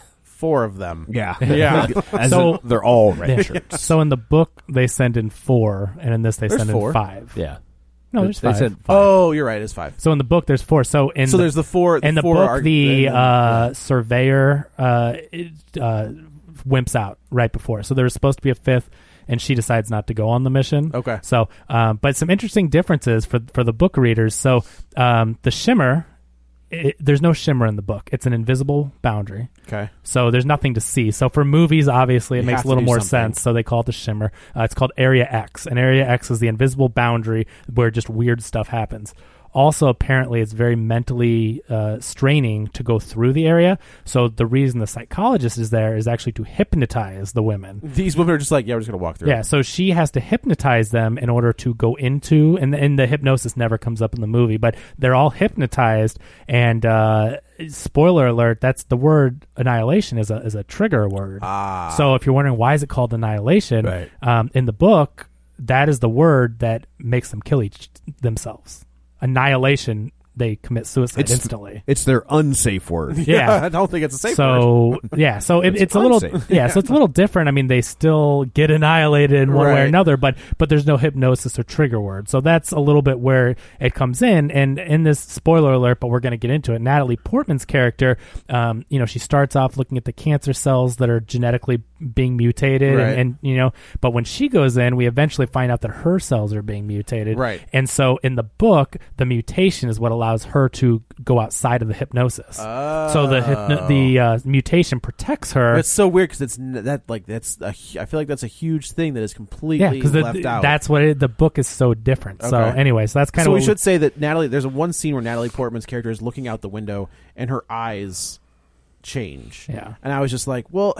four of them. Yeah. Yeah. As So- in, they're all red shirts. So in the book they send in four, and in this they There's send four. in five. Yeah. No, there's They five. said five. Oh, you're right. It's five. So in the book there's four. So in So the, there's the four. in the four book arg- the and then- uh, surveyor uh, it, uh, wimps out right before. So there was supposed to be a fifth, and she decides not to go on the mission. Okay. So, um, but some interesting differences for for the book readers. So um, the shimmer, it, there's no shimmer in the book. It's an invisible boundary. Okay. So there's nothing to see. So for movies, obviously, it You makes have a little to do more something. sense. So they call it the shimmer. Uh, it's called Area X, and Area X is the invisible boundary where just weird stuff happens. Also, apparently, it's very mentally uh, straining to go through the area. So the reason the psychologist is there is actually to hypnotize the women. These women are just like, yeah, we're just gonna walk through. Yeah, so she has to hypnotize them in order to go into, and, and the hypnosis never comes up in the movie, but they're all hypnotized. And uh, spoiler alert, that's the word annihilation is a is a trigger word. Ah. So if you're wondering why is it called annihilation, Right. um, in the book, that is the word that makes them kill each themselves. Annihilation, they commit suicide It's- instantly. It's their unsafe word. Yeah. I don't think it's a safe word. So yeah, so it, It's it's a little unsafe. yeah, so it's a little different. I mean, they still get annihilated in one way or Right. another, but but there's no hypnosis or trigger word. So that's a little bit where it comes in. And in this spoiler alert, but we're going to get into it. Natalie Portman's character, um, you know, she starts off looking at the cancer cells that are genetically being mutated, Right. and, and you know, but when she goes in, we eventually find out that her cells are being mutated. Right. And so in the book, the mutation is what allows her to go outside of the hypnosis. So the hypno- the uh, mutation protects her. It's so weird because it's n- that like that's a, hu- I feel like that's a huge thing that is Yeah, completely because left out. that's what it, the book is so different. So Okay. anyway, so that's kind so of we what should say that Natalie. There's a one scene where Natalie Portman's character is looking out the window and her eyes change. Yeah. and I was just like, well,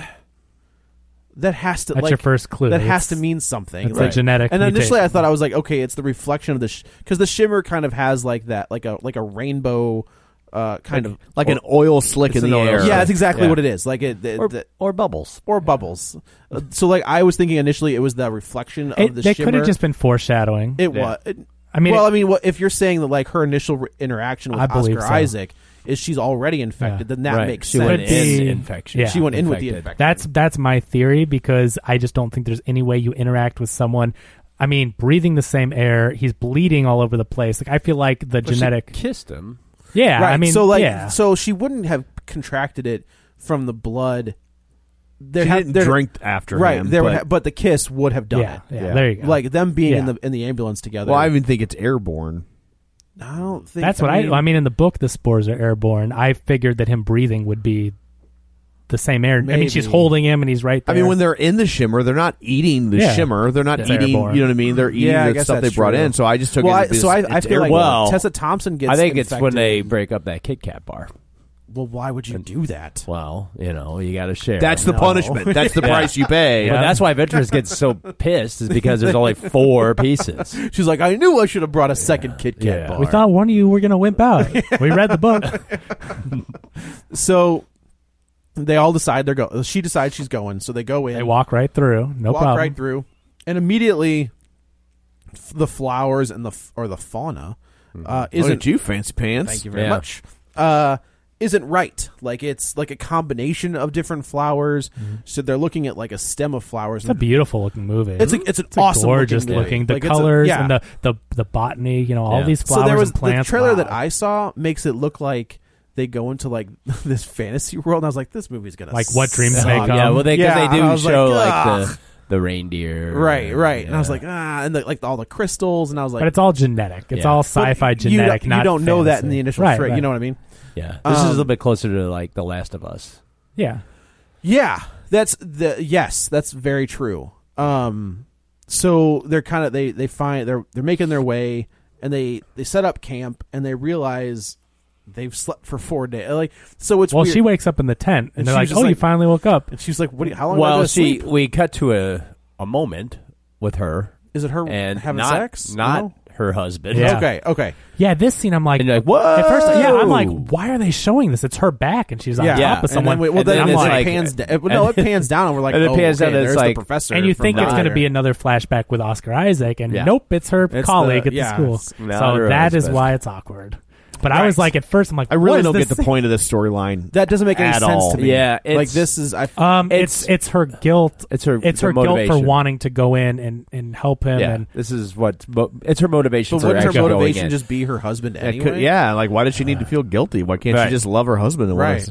that has to That's like your first clue. That has It's- to mean something. it's a genetic And initially, I mutation. thought I was like, okay, it's the reflection of the because the shimmer kind of has like that, like a like a rainbow. Uh, kind of Like an oil slick It's in the an oil air. slick. yeah, that's exactly Yeah. what it is. Like it, the, Or, the, or bubbles. or bubbles. Uh, so like I was thinking initially, it was the reflection of It, the they shimmer. could have just been foreshadowing. It Yeah. was. It, I mean, well, it- I mean, what, if you're saying that like her initial re- interaction with I believe Oscar so. Isaac is she's already infected, Yeah. then that Right. makes She sense. went Could be- in infection. yeah. She went in with the Infected. infection. That's that's my theory because I just don't think there's any way you interact with someone. I mean, breathing the same air, he's bleeding all over the place. Like I feel like the But she genetic. kissed him. Yeah, right. I mean, so like, yeah. so she wouldn't have contracted it from the blood. There She had- didn't there- drink after right. him. There, but, would ha- but the kiss would have done yeah, it. yeah, Yeah. there you go. Like them being in Yeah. the in the ambulance together. well, I even think it's airborne. I don't think That's what I. I mean, in the book, the spores are airborne. I figured that him breathing would be the same air. I mean, she's Maybe. holding him, and he's right I there. mean, when they're in the shimmer, they're not eating the Yeah. shimmer. They're not It's eating. airborne. You know what I mean? They're eating Yeah, I the guess stuff they that's brought true. in. So I just took well, it I, as so I, it's I feel like airborne. Well, Tessa Thompson gets. I think it's when infected. they break up that Kit Kat bar. Well, why would you do that? Well, you know, you got to share. That's the No. punishment. That's the Yeah. price you pay. But that's why Ventress gets so pissed is because there's only four pieces. She's like, I knew I should have brought a second Kit Kat Yeah. bar. we thought one of you were going to wimp out. We read the book. So they all decide they're go. She decides she's going, so they go in. They walk right through. No walk problem. right through, and immediately f- the flowers and the f- or the fauna uh, Look isn't. at you, fancy pants. Thank you very Yeah. much. Uh, isn't right. Like it's like a combination of different flowers. So they're looking at like a stem of flowers. It's a beautiful looking movie. It's a, it's an It's a awesome gorgeous looking. movie. looking. The Like, it's a- colors yeah. and the, the the botany. You know, all Yeah. these flowers so there was and plants. the trailer wow. that I saw makes it look like they go into like this fantasy world, and I was like, this movie's gonna Like what dreams suck. may Oh, come. yeah, well, they, 'cause Yeah, they and I do was show like, like, ugh. the the reindeer. Right, right. And I was Yeah. like, ah, and the, like all the crystals, and I was like, but it's all genetic. It's Yeah. all but sci-fi you genetic. don't- not you don't know that in fantasy. the initial right, tra- right. You know what I mean? yeah, this is a Um, little bit closer to like The Last of Us. Yeah. Yeah, that's the yes, that's very true. Um, so they're kind of they they find they're they're making their way, and they they set up camp, and they realize they've slept for four days. Like so, it's Well, weird. she wakes up in the tent, and, And they're she's like, just "Oh, you like- finally woke up." and she's like, "What? Do you, how long?" am I Well, gonna she sleep? we cut to a a moment with her Is it her and having not, sex? not No? her husband. Yeah. Okay, okay. Yeah, this scene, I'm like, And you're like, whoa! at first, yeah, I'm like, why are they showing this? It's her back, and she's on Yeah, top of and someone. then we, well, and then, then it it's like, like- pans down. No, it pans down, and we're like, And it oh, pans okay, down, and it's there's like- the professor. and you from think it's going to Doctor. be another flashback with Oscar Isaac, and Yeah. nope, it's her It's colleague the- at yeah, the school. it's not So her that is husband. why it's awkward. But I was like, at first, I'm like, I really what is don't this get the point of this storyline. That doesn't make any at sense all. to me. Yeah, it's- like this is. I, Um, it's, It's- it's her guilt. It's her- It's her her guilt for motivation. wanting to go in and, and help him. Yeah, And this is what mo- it's her motivation. but for wouldn't her actually going motivation in. just be her husband It anyway? could- yeah, like why does she need to feel guilty? Why can't Right. she just love her husband? And Right.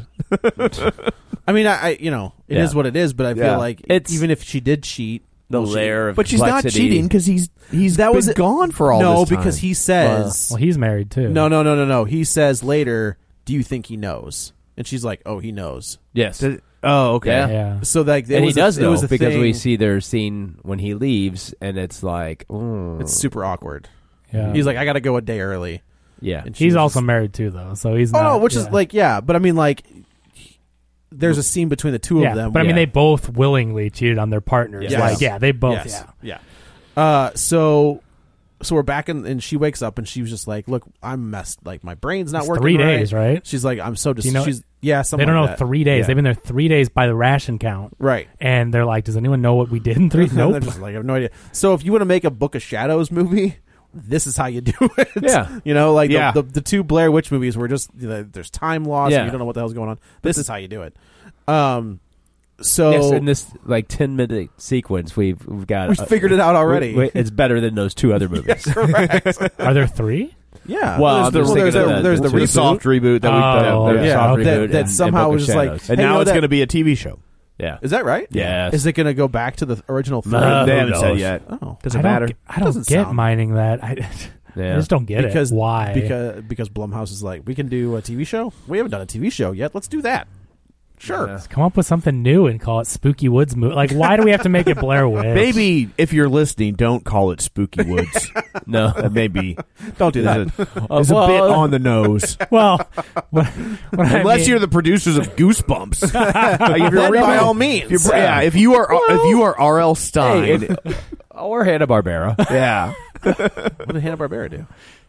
I mean, I, I you know, it is Yeah. what it is. But I feel Yeah. like It's- even if she did cheat, the well, she- layer of But she's not complexity. cheating because he's he's that been was gone for all no, this time. because he says well, he's married too. no, no, no, no, no. He says later, "Do you think he knows?" And she's like, "Oh, he knows." Yes, oh, okay. Yeah. Yeah. So like, it and he was a- does it know was a because thing. we see their scene when he leaves, and it's like, mm, It's super awkward. Yeah. He's like, "I got to go a day early." yeah, And she He's was also just- married too, though. So he's Oh not, no, which is yeah. like, yeah, but I mean, like, there's a scene between the two yeah. of them. But I mean, yeah. they both willingly cheated on their partners. Yes. Like, yeah, they both. Yes. Yeah. Yeah. Uh, so, so we're back in, and she wakes up, and she was just like, "Look, I'm messed. Like my brain's not It's working. three right. days, right? She's like, I'm so dis- Do you know- she's yeah. They Something don't know like that. three days. Yeah. They've been there three days by the ration count. Right. And they're like, does anyone know what we did in three? They're Nope. just like, I have no idea. So if you want to make a Book of Shadows movie, this is how you do it. Yeah. You know, like Yeah. the, the the two Blair Witch movies were just, you know, there's time loss Yeah. and you don't know what the hell's going on. This is how you do it. Um, so yes, in this like ten minute sequence, we've we've got we figured it out already. we- we- it's better than those two other movies. Are there three? Yeah. Well, there's I'm the, just there's, thinking the, of there's the- the the reboot. soft reboot that we Oh, that, yeah. Yeah, soft that- reboot that and- somehow and Book was of just like, Shadows. and hey, you now know it's that- going to be a T V show. Yeah, Is that right? Yes. Is it going to go back to the original film? Uh, they who haven't said knows? yet. Oh. Doesn't I don't matter. get- I don't Doesn't get sound- mining that. I, I Yeah. just don't get because it. Why? Because because Blumhouse is like, we can do a T V show. We haven't done a T V show yet. Let's do that. Sure. Yeah. Come up with something new and call it Spooky Woods movie. Like, why do we have to make it Blair Witch? Maybe if you're listening, don't call it Spooky Woods. no. That maybe Don't do that. it's a bit on the nose. Well, what, what I Unless mean- you're the producers of Goosebumps, like if you're Then really- by all means. if you're- yeah. If you are if you are R L Stein, Hey, if- or Hanna Barbera. yeah. What did Hanna-Barbera do?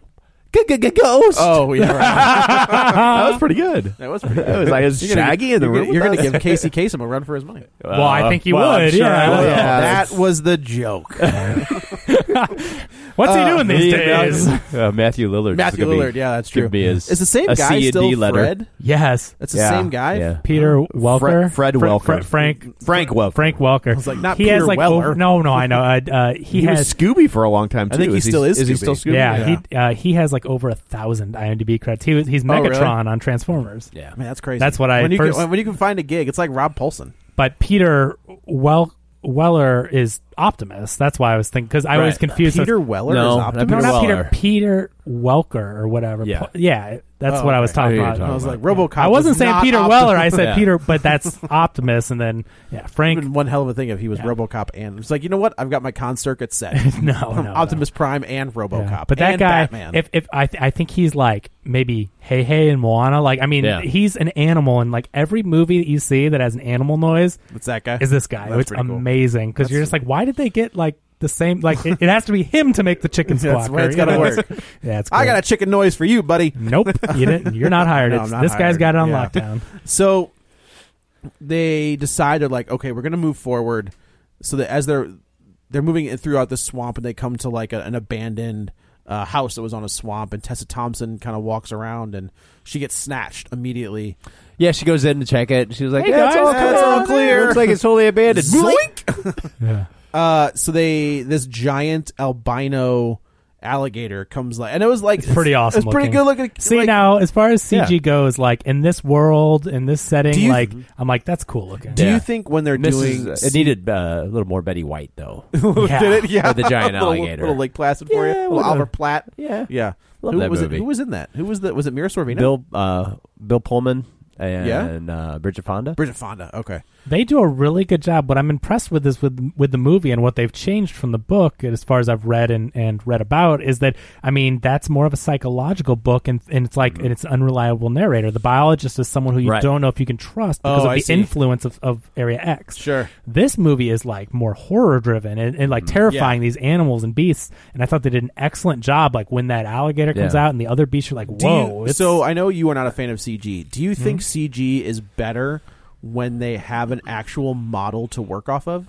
Ghost. Oh, yeah, right. That was pretty good. That was pretty good. That was like is You're gonna- Shaggy in the you're room. gonna- You're going with to us? give Casey Kasem a run for his money. Well, I think he well, I'm would. sure yeah. I will. Yeah, that was the joke. What's he doing these Me and days? Matthew, uh, Matthew Lillard. Matthew is gonna Lillard, be, yeah, that's true. gonna Be his, Is the same a guy C and D still letter. Fred? Yes. It's the Yeah. same guy? Yeah. Peter Welker. Fred- Fred Fra- Welker. Fra- Frank. Frank Welker. Frank Welker. I was like, not he Peter has like Weller. over, no, no, I know. Uh, uh, he, He has was Scooby for a long time too. I think he Is still is Is he Scooby. still Scooby? yeah, he uh, he has like over a thousand IMDb credits. He was he's Oh, really? Megatron on Transformers. Yeah. Man, that's crazy. That's what I when you, first- can, when you can find a gig, it's like Rob Paulson. But Peter Well Weller is Optimus. That's why I was thinking because I was Right. confused. Peter Weller No, is not Optimus. no, Peter not Weller. Peter. Peter Welker or whatever. Yeah. Po- yeah. That's Oh, what I was okay. talking I know about. you're I was like, talking RoboCop. I wasn't was saying not Peter Optimus. Weller. I said Yeah. Peter, but that's Optimus. And then yeah, Frank. Been one hell of a thing if he was Yeah. RoboCop and it's like, you know what? I've got my con circuit set. no, From no, Optimus no. Prime and RoboCop. Yeah. But that and guy, Batman. if if I th- I think he's like maybe Hey Hey and Moana. Like I mean, Yeah. he's an animal, and like every movie that you see that has an animal noise it's that guy. is this guy. That's It's pretty cool. amazing because you're just like, why did they get like the same? Like it, it has to be him to make the chicken squawk. That's the way it's or, gotta you know, work. it's- Yeah, it's. I great. got a chicken noise for you, buddy. Nope, you didn't. You're not hired. No, It's- I'm not this guy's hired. got it on Yeah. lockdown. So they decided, like, okay, we're going to move forward. So that as they're they're moving it throughout the swamp, and they come to like a, an abandoned uh, house that was on a swamp, and Tessa Thompson kind of walks around, and she gets snatched immediately. Yeah, she goes in to check it. She was like, Hey, yeah, it's guys, all, come it's all on clear. in. Looks like it's totally abandoned. Zoink! Yeah. Uh, so they this giant albino alligator comes like, and it was like It's pretty awesome It's pretty looking. good looking. See like, now, as far as C G Yeah. goes, like in this world, in this setting, Do you- like I'm like that's cool looking. Do Yeah. you think when they're doing Missus It needed uh, a little more Betty White, though. Yeah. did it? Yeah, With the giant little, alligator. little Lake Placid for you, Yeah, little with Albert a- Platt. Yeah. Yeah. Love Who that was movie. it? Who was in that? Who was the? Was it Mira Sorvino? Bill uh, Bill Pullman and Yeah? uh, Bridget Fonda. Bridget Fonda. Okay. They do a really good job. What I'm impressed with is with with the movie and what they've changed from the book, as far as I've read and, and read about, is that I mean that's more of a psychological book, and, and it's like and it's an unreliable narrator. The biologist is someone who you Right. don't know if you can trust because Oh, of I the see. influence of, of Area X. Sure. This movie is like more horror driven and, and like terrifying these animals and beasts. And I thought they did an excellent job. Like when that alligator comes Yeah. out and the other beasts, you're like, Do whoa. you- it's- so I know you are not a fan of C G. Do you Hmm? think C G is better when they have an actual model to work off of?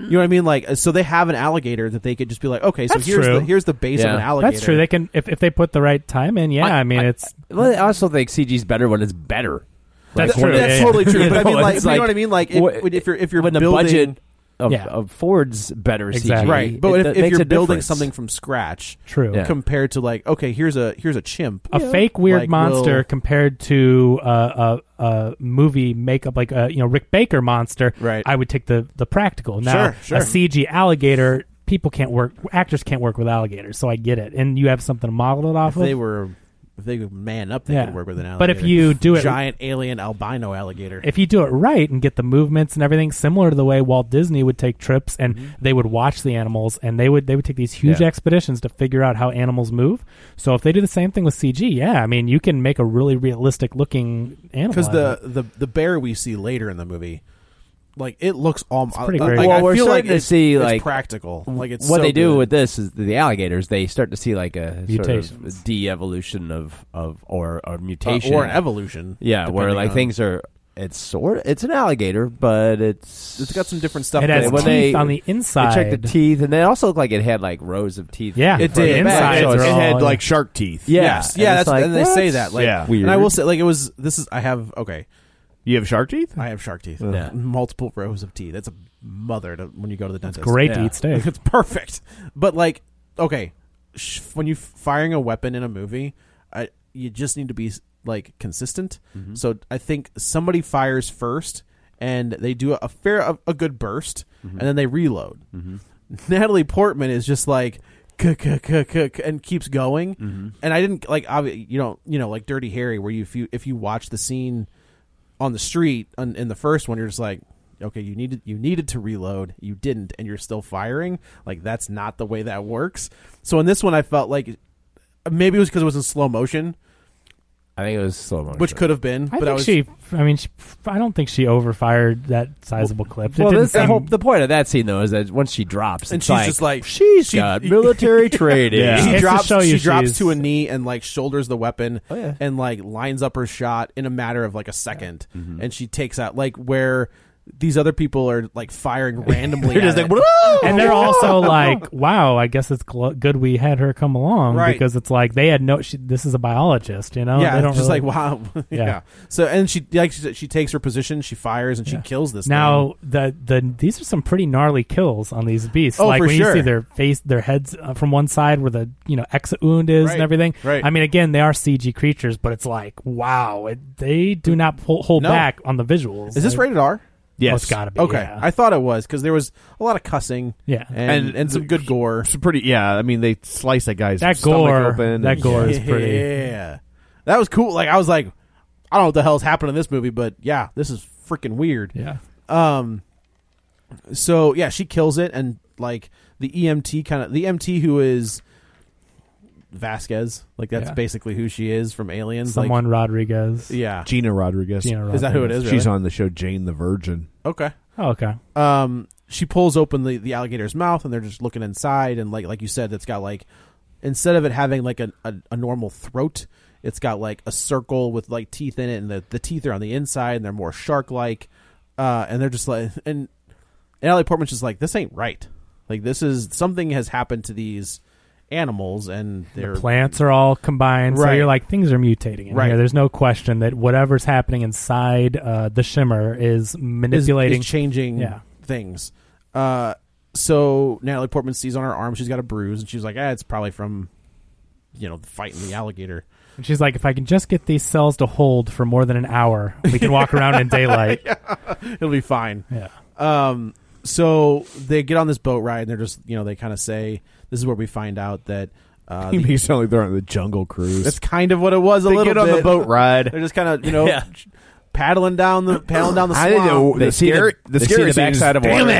You know what I mean? Like, so they have an alligator that they could just be like, okay, so That's here's true. the here's the base Yeah. of an alligator. That's true. They can if, if they put the right time in. Yeah, I, I- mean I- it's Well, I also think C G's better when it's better. That's That- true. That's yeah, yeah. totally true. You But I know, mean, like, it's you know like- what I mean? Like, if, Wh- if you're if you're when building, the budget of, Yeah. of Ford's better Exactly. C G, right? But it, if, that if makes you're a building difference. something from scratch, true. Yeah. compared to like, okay, here's a here's a chimp, A fake weird Like, monster will- compared to uh, a, a movie makeup like a you know Rick Baker monster. Right. I would take the the practical. Now Sure, sure. a C G alligator, people can't work. Actors can't work with alligators, so I get it. And you have something to model it off if of. they were if they could man up, they Yeah. could work with an alligator. But if you do it- giant alien albino alligator, if you do it right and get the movements and everything similar to the way Walt Disney would take trips and Mm-hmm. they would watch the animals and they would they would take these huge Yeah. expeditions to figure out how animals move. So if they do the same thing with C G, yeah, I mean you can make a really realistic looking animal. because out the, of it. the the bear we see later in the movie, like it looks all pretty like, great. I Well, we're feel like starting to it's, see, it's like, practical. Like it's what so they do good. with this is the alligators. They start to see like a sort Mutations. of de-evolution of of or or Uh, mutation or an evolution. Yeah, where depending like on- things are. It's sort. It's an alligator, but it's It's got some different stuff. It going has when on. teeth they- on the They inside. check the teeth, and they also look like it had like rows of teeth. Yeah, in It front did. and back. Insides So are it's- It all- had yeah. like shark teeth. Yeah, Yes, and yeah, it's that's like, and they say that's- that. Like, yeah. weird. and I will say, like, it was. This is. I have okay. You have shark teeth? I have shark teeth. Yeah. Multiple rows of teeth. That's a mother to, when you go to the dentist. Great to Yeah. eat steak. It's perfect. But like, okay, sh- when you firing a weapon in a movie, I, you just need to be like consistent. Mm-hmm. So I think somebody fires first, and they do a fair, a, a good burst, Mm-hmm. and then they reload. Natalie Portman is just like. And keeps going, Mm-hmm. and I didn't like. Obviously, you don't, you know, like Dirty Harry, where you if you if you watch the scene on the street on, in the first one, you're just like, okay, you needed you needed to reload, you didn't, and you're still firing. Like that's not the way that works. So in this one, I felt like maybe it was because it was in slow motion, I think it was slow motion. which could have been. I but think I was she. I mean, she, I don't think she overfired that sizable clip. It Well, didn't this, the, seem- whole, the point of that scene though is that once she drops, and it's she's like, just like she's she- got military training. Yeah. She It's to drops. show you She drops she's- to a knee and like shoulders the weapon, Oh, yeah. and like lines up her shot in a matter of like a second, Mm-hmm. and she takes out like where these other people are like firing randomly. They're just at like, it. "Whoa!" and they're also like, "Wow, I guess it's gl- good we had her come along Right. because it's like they had no. She, this is a biologist, you know. yeah, they don't it's just really- like wow. yeah. Yeah. So and she like she, she takes her position, she fires, and she kills this. Now thing. the the these are some pretty gnarly kills on these beasts. Oh, like for when sure. you see their face, their heads uh, from one side where the you know exit wound is Right, and everything. right. I mean, again, they are C G creatures, but it's like wow, it, they do not pull, hold No. back on the visuals. Is this Like, rated R? Oh, it's got to be. Okay, yeah. I thought it was because there was a lot of cussing, Yeah. and And- and, some good gore. It's pretty. Yeah, I mean they slice that guy's That stomach gore- open. that and- gore is pretty. Yeah, that was cool. Like I was like, I don't know what the hell's happened in this movie, but yeah, this is freaking weird. Yeah. Um, so yeah, she kills it, and like the E M T kind of the E M T who is Vasquez, like that's Yeah. basically who she is from Aliens. Someone like, Rodriguez. yeah. Gina Rodriguez. Gina Is that who it is? She's really? on the show Jane the Virgin. Okay. Oh, okay. Um, she pulls open the, the alligator's mouth, and they're just looking inside, and like like you said, it's got like instead of it having like a, a, a normal throat, it's got like a circle with like teeth in it, and the, the teeth are on the inside, and they're more shark like, uh, and they're just like, and Natalie Portman's just like, this ain't right. Like this is something has happened to these animals, and they're The plants are all combined, so Right. you're like things are mutating in Right. here. There's no question that whatever's happening inside uh, the shimmer is is, manipulating. is changing Yeah. things. Uh, so Natalie Portman sees on her arm she's got a bruise, and she's like, ah, it's probably from, you know, fighting the alligator. And she's like, if I can just get these cells to hold for more than an hour, we can walk around in daylight. It'll be fine. Yeah. Um, so they get on this boat ride, and they're just, you know, they kind of say, this is where we find out that uh, You the- make it sound like they're on the Jungle Cruise. that's kind of what it was. A they little get on bit. the boat ride. They're just kind of, you know, Yeah. paddling down the paddling down the I swamp. didn't know They the see scary. the- The, they see scary the scene is- backside of Damn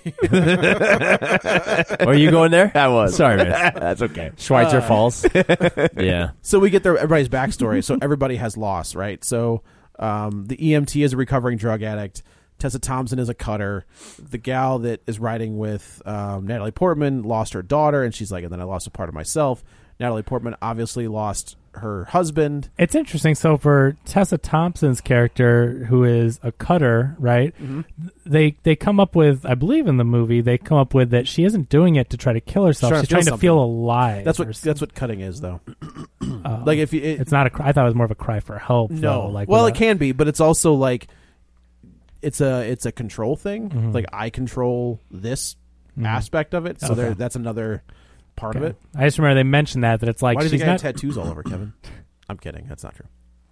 water. it! Are you going there? I was. Sorry, man. That's okay. Schweitzer Falls. Yeah. So we get their everybody's backstory. So everybody has loss, right? So um, the E M T is a recovering drug addict. Tessa Thompson is a cutter. The gal that is riding with um, Natalie Portman lost her daughter, and she's like, and then I lost a part of myself. Natalie Portman obviously lost her husband. It's interesting. So for Tessa Thompson's character, who is a cutter, right? Mm-hmm. They they come up with, I believe in the movie, they come up with that she isn't doing it to try to kill herself. Trying She's to feel trying to something. feel alive. That's what or that's what cutting is, though. Uh, like if you, it, it's not a cry. I thought it was more of a cry for help. no, though, like well, with it a- can be, but it's also like it's a it's a control thing. Mhm. Like I control this Mhm. aspect of it, so Okay. there that's another part Okay. of it. I just remember they mentioned that that it's like Why do you she's think I not. have tattoos all over, Kevin? I'm kidding. That's not true.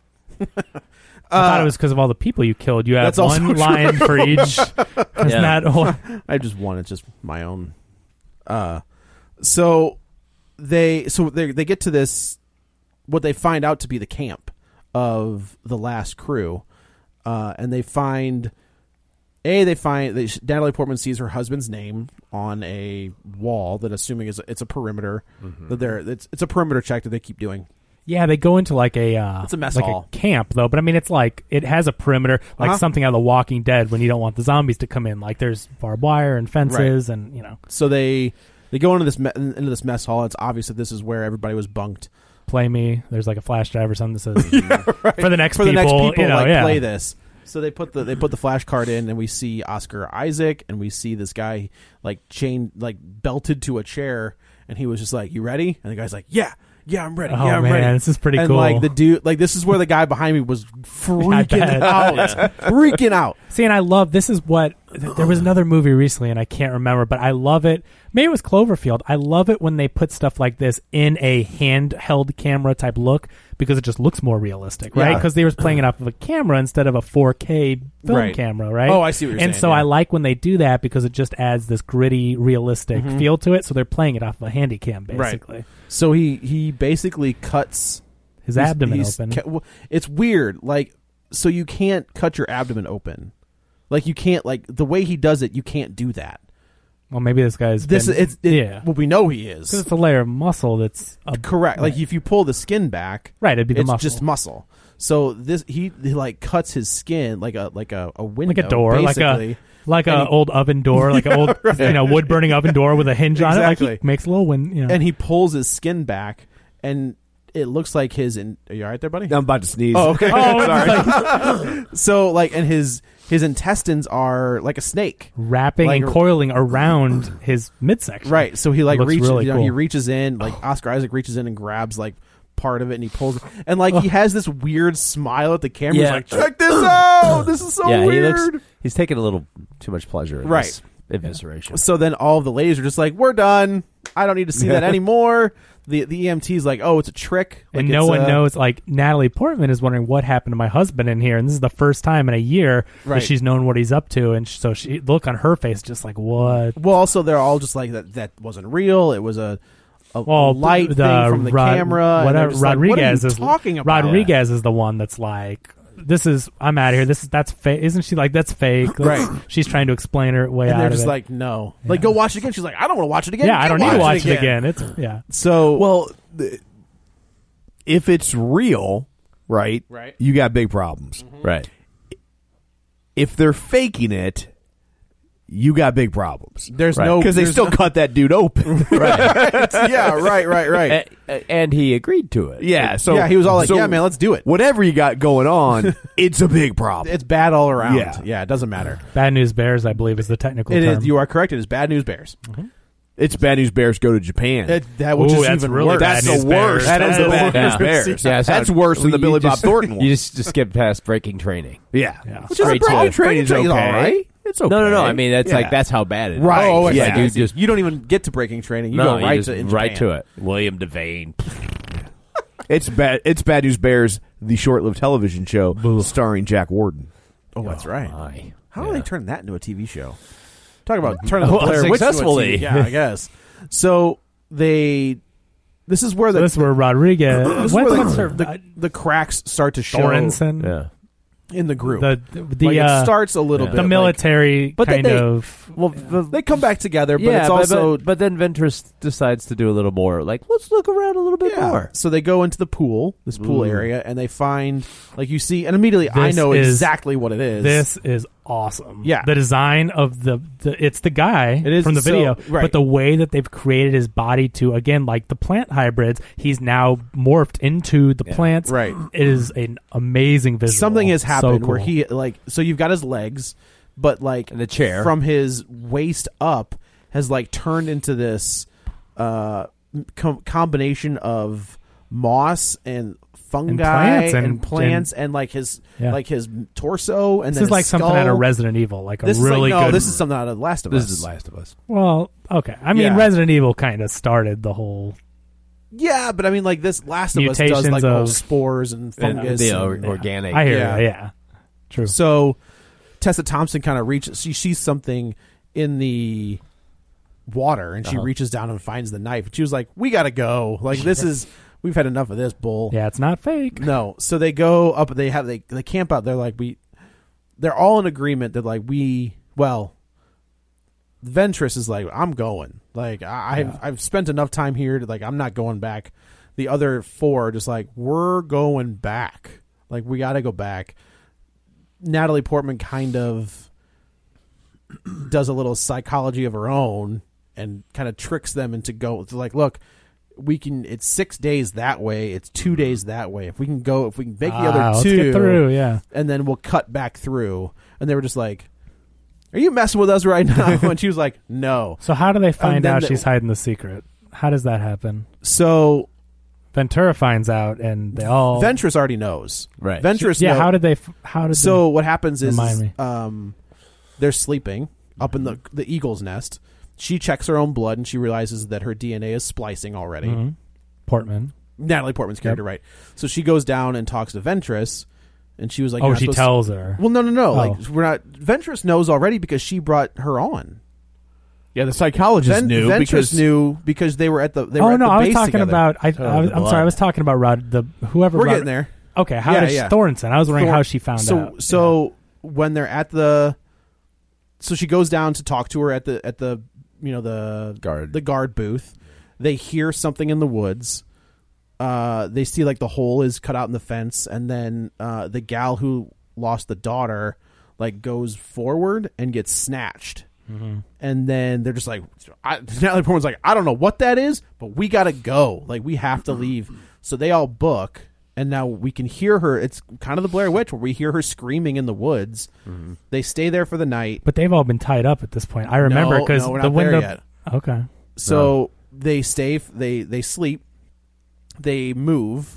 I thought it was because of all the people you killed. You have That's also one true. line for each. Isn't Yeah. that all? I just one. It's just my own. Uh, so they so they they get to this, what they find out to be the camp of the last crew, uh, and they find a they find they, Natalie Portman sees her husband's name on a wall that, assuming is it's a perimeter Mm-hmm. that they're it's it's a perimeter check that they keep doing. Yeah, they go into like a uh, It's a mess like hall. a camp though. But I mean, it's like it has a perimeter, like Uh-huh. something out of The Walking Dead when you don't want the zombies to come in. Like there's barbed wire and fences, and you know, So they they go into this me- into this mess hall. It's obvious that this is where everybody was bunked. play me. There's like a flash drive or something that says for the next for the people. next people you know, like yeah. play this. So they put the they put the flash card in, and we see Oscar Isaac, and we see this guy like chained, like belted to a chair, and he was just like, "You ready?" And the guy's like, "Yeah, yeah, I'm ready. Oh, yeah, I'm man, ready." this is pretty and cool. like the dude, like this is where the guy behind me was freaking bet. out, freaking out. See, and I love this is what th- there was another movie recently, and I can't remember, but I love it. Maybe it was Cloverfield. I love it when they put stuff like this in a handheld camera type look because it just looks more realistic, right? Yeah. Because they were playing it off of a camera instead of a four K film Right. camera, right? Oh, I see what you're and saying, so yeah. I like when they do that because it just adds this gritty, realistic Mhm. feel to it. So they're playing it off of a handy cam, basically. Right. So he he basically cuts His he's- abdomen he's open. ca- well, it's weird. Like, so you can't cut your abdomen open. Like you can't, like the way he does it, you can't do that. Well, maybe this guy's This been, it's it, yeah. Well, we know he is. Because it's a layer of muscle that's a, Correct. Like right. if you pull the skin back, Right, it'd be the it's muscle. just muscle. So this he, he like cuts his skin like a like a, a window, like a door, like basically. a like And a he- old oven door, like an old Right. you know wood burning oven door with a hinge on it. Exactly. Like he makes a little wind. You know. and he pulls his skin back, and it looks like his. In, are you all right there, buddy? I'm about to sneeze. Oh, okay. Oh, Sorry. So, like, and his his intestines are like a snake, wrapping like- and coiling around his midsection. right? So he like Looks reaches, really you know, he cool. reaches in, like Oscar Isaac reaches in and grabs like part of it, and he pulls it, and like he has this weird smile at the camera. He's Yeah. like, check this out. This is so yeah, weird. he looks. He's taking a little too much pleasure in Right. this evisceration. So then all of the ladies are just like, we're done. I don't need to see that anymore. The the E M T's like, oh, it's a trick. Like, And no it's one a- knows. Like Natalie Portman is wondering what happened to my husband in here, and this is the first time in a year Right. that she's known what he's up to, and sh- so she the look on her face just like what. Well, also they're all just like that. That wasn't real. It was a, a, Well, a light the, thing from the Rod- camera. and Whatever. they're just like, Rodriguez what are you is talking about. Rodriguez is the one that's like, "This is I'm out of here. This is that's fake." Isn't she like that's fake? That's- Right. She's trying to explain her way And out they're of just it. like, no, like go watch it again. She's like, I don't want to watch it again. yeah, You I don't can need to watch it it again. It's yeah. So Well, th- if it's real, right? Right. You got big problems. Right. If they're faking it, you got big problems. there's Right. no Because they there's still no- cut that dude open. Right. yeah, right, right, right. A- and he agreed to it. yeah. So yeah, he was all like, so yeah, man, let's do it. Whatever you got going on, it's a big problem. It's bad all around. Yeah. yeah, it doesn't matter. Bad News Bears, I believe, is the technical It term. is. You are correct. It is bad news bears. It's bad news. Bears go to Japan. It, that which Ooh, is that's even really worse. bad That's news the worst. bears. That is the bad Yeah. news. Bears. Yeah, That's so- worse than the you Billy just- Bob Thornton one. You just, just skip past breaking training. yeah. Yeah. Which is a Straight breaking to- training's breaking okay. training's all right. It's okay. No, no, no. I mean, that's Yeah. like that's how bad it is. Right. Oh, Yeah. yeah. you just you don't even get to breaking training. You no, go you right just to in right Japan. to it. William Devane. It's bad. It's Bad News Bears, the short-lived television show starring Jack Warden. Oh, that's right. My. How Yeah. do they turn that into a T V show? Talk about turning the Well, Blair Witch into a successfully. T V. Yeah, I guess. So they. This is where the So this is where Rodriguez. this is what- where what's the, her- the, the cracks start to show Sorensen? Yeah. in the group. The the, Like, uh, it starts a little yeah. bit the like- military But then kind they- of. Well, the, they come back together, but yeah, it's but, also but, but then Ventress decides to do a little more. Like, let's look around a little bit yeah. more. So they go into the pool, this pool Ooh. area, and they find like you see, and immediately I This know is- exactly what it is. This is awesome. Yeah. The design of the, the it's the guy It is from the so- video, right. but the way that they've created his body to, again, like the plant hybrids, he's now morphed into the plants. Right. It is an amazing visual. Something has So happened where cool. he like so you've got his legs, but like And the chair. from his waist up has like turned into this uh com- combination of moss and fungi plants and, and- plants and, like his Yeah. like his torso and This then is like his something skull. out of Resident Evil, like a This really is like, no, good. this is something out of The Last of This Us. is The Last of Us. Well, okay. I mean, Yeah. Resident Evil kind of started the whole. Yeah, but I mean, like this Last of Us does Mutations like the whole of- spores and And fungus. the and- or- organic. I hear Yeah. you. Yeah, true. So Tessa Thompson kind of reaches. She sees something in the water, and she Uh-huh. reaches down and finds the knife. And she was like, "We gotta go. Like this is we've had enough of this bull." Yeah, it's not fake. No. So they go up. They have they they camp out. They're like we. They're all in agreement that like we well. Ventress is like, I'm going. Like I, I've I've spent enough time here to like I'm not going back. The other four are just like, we're going back. Like we got to go back. Natalie Portman kind of does a little psychology of her own and kind of tricks them into go to like, look, we can. It's six days that way. It's two days that way. If we can go, if we can make the Ah, other let's two get through, yeah. and then we'll cut back through. And they were just like, are you messing with us right now? And she was like, no. So how do they find then out the- she's hiding the secret? How does that happen? So Ventura finds out, and they all. Ventress already knows. Right. Ventress. yeah. know- How did they? f- How did? So they, what happens is, Remind me. um, they're sleeping up in the the eagle's nest. She checks her own blood and she realizes that her D N A is splicing already. Mhm. Portman. Natalie Portman's character, Yep. right? So she goes down and talks to Ventress, and she was like, Oh, "You're not she supposed tells to-" her. Well, no, no, no. Oh. Like we're not. Ventress knows already because she brought her on. Yeah, the psychologist Ven- knew Ventress because knew because they were at the. They were Oh at no, the I was base talking together. about. I, Oh, I was, the I'm sorry, I blood. was talking about Rod. The whoever. We're Rod- getting there. Okay, how Yeah, does yeah. Thornton? I was wondering Thor- how she found so, out. So when they're at the, so she goes down to talk to her at the at the you know the Guard. the guard booth. They hear something in the woods. Uh, they see like the hole is cut out in the fence, and then uh, the gal who lost the daughter like goes forward and gets snatched. Mm-hmm. And then they're just like, I, Natalie Portman's like, I don't know what that is, but we gotta go. Like we have to leave. So they all book, and now we can hear her. It's kind of the Blair Witch where we hear her screaming in the woods. Mm-hmm. They stay there for the night. But they've all been tied up at this point. I remember No, because no, we're the not there window. yet. Okay. So they stay. They they sleep. They move.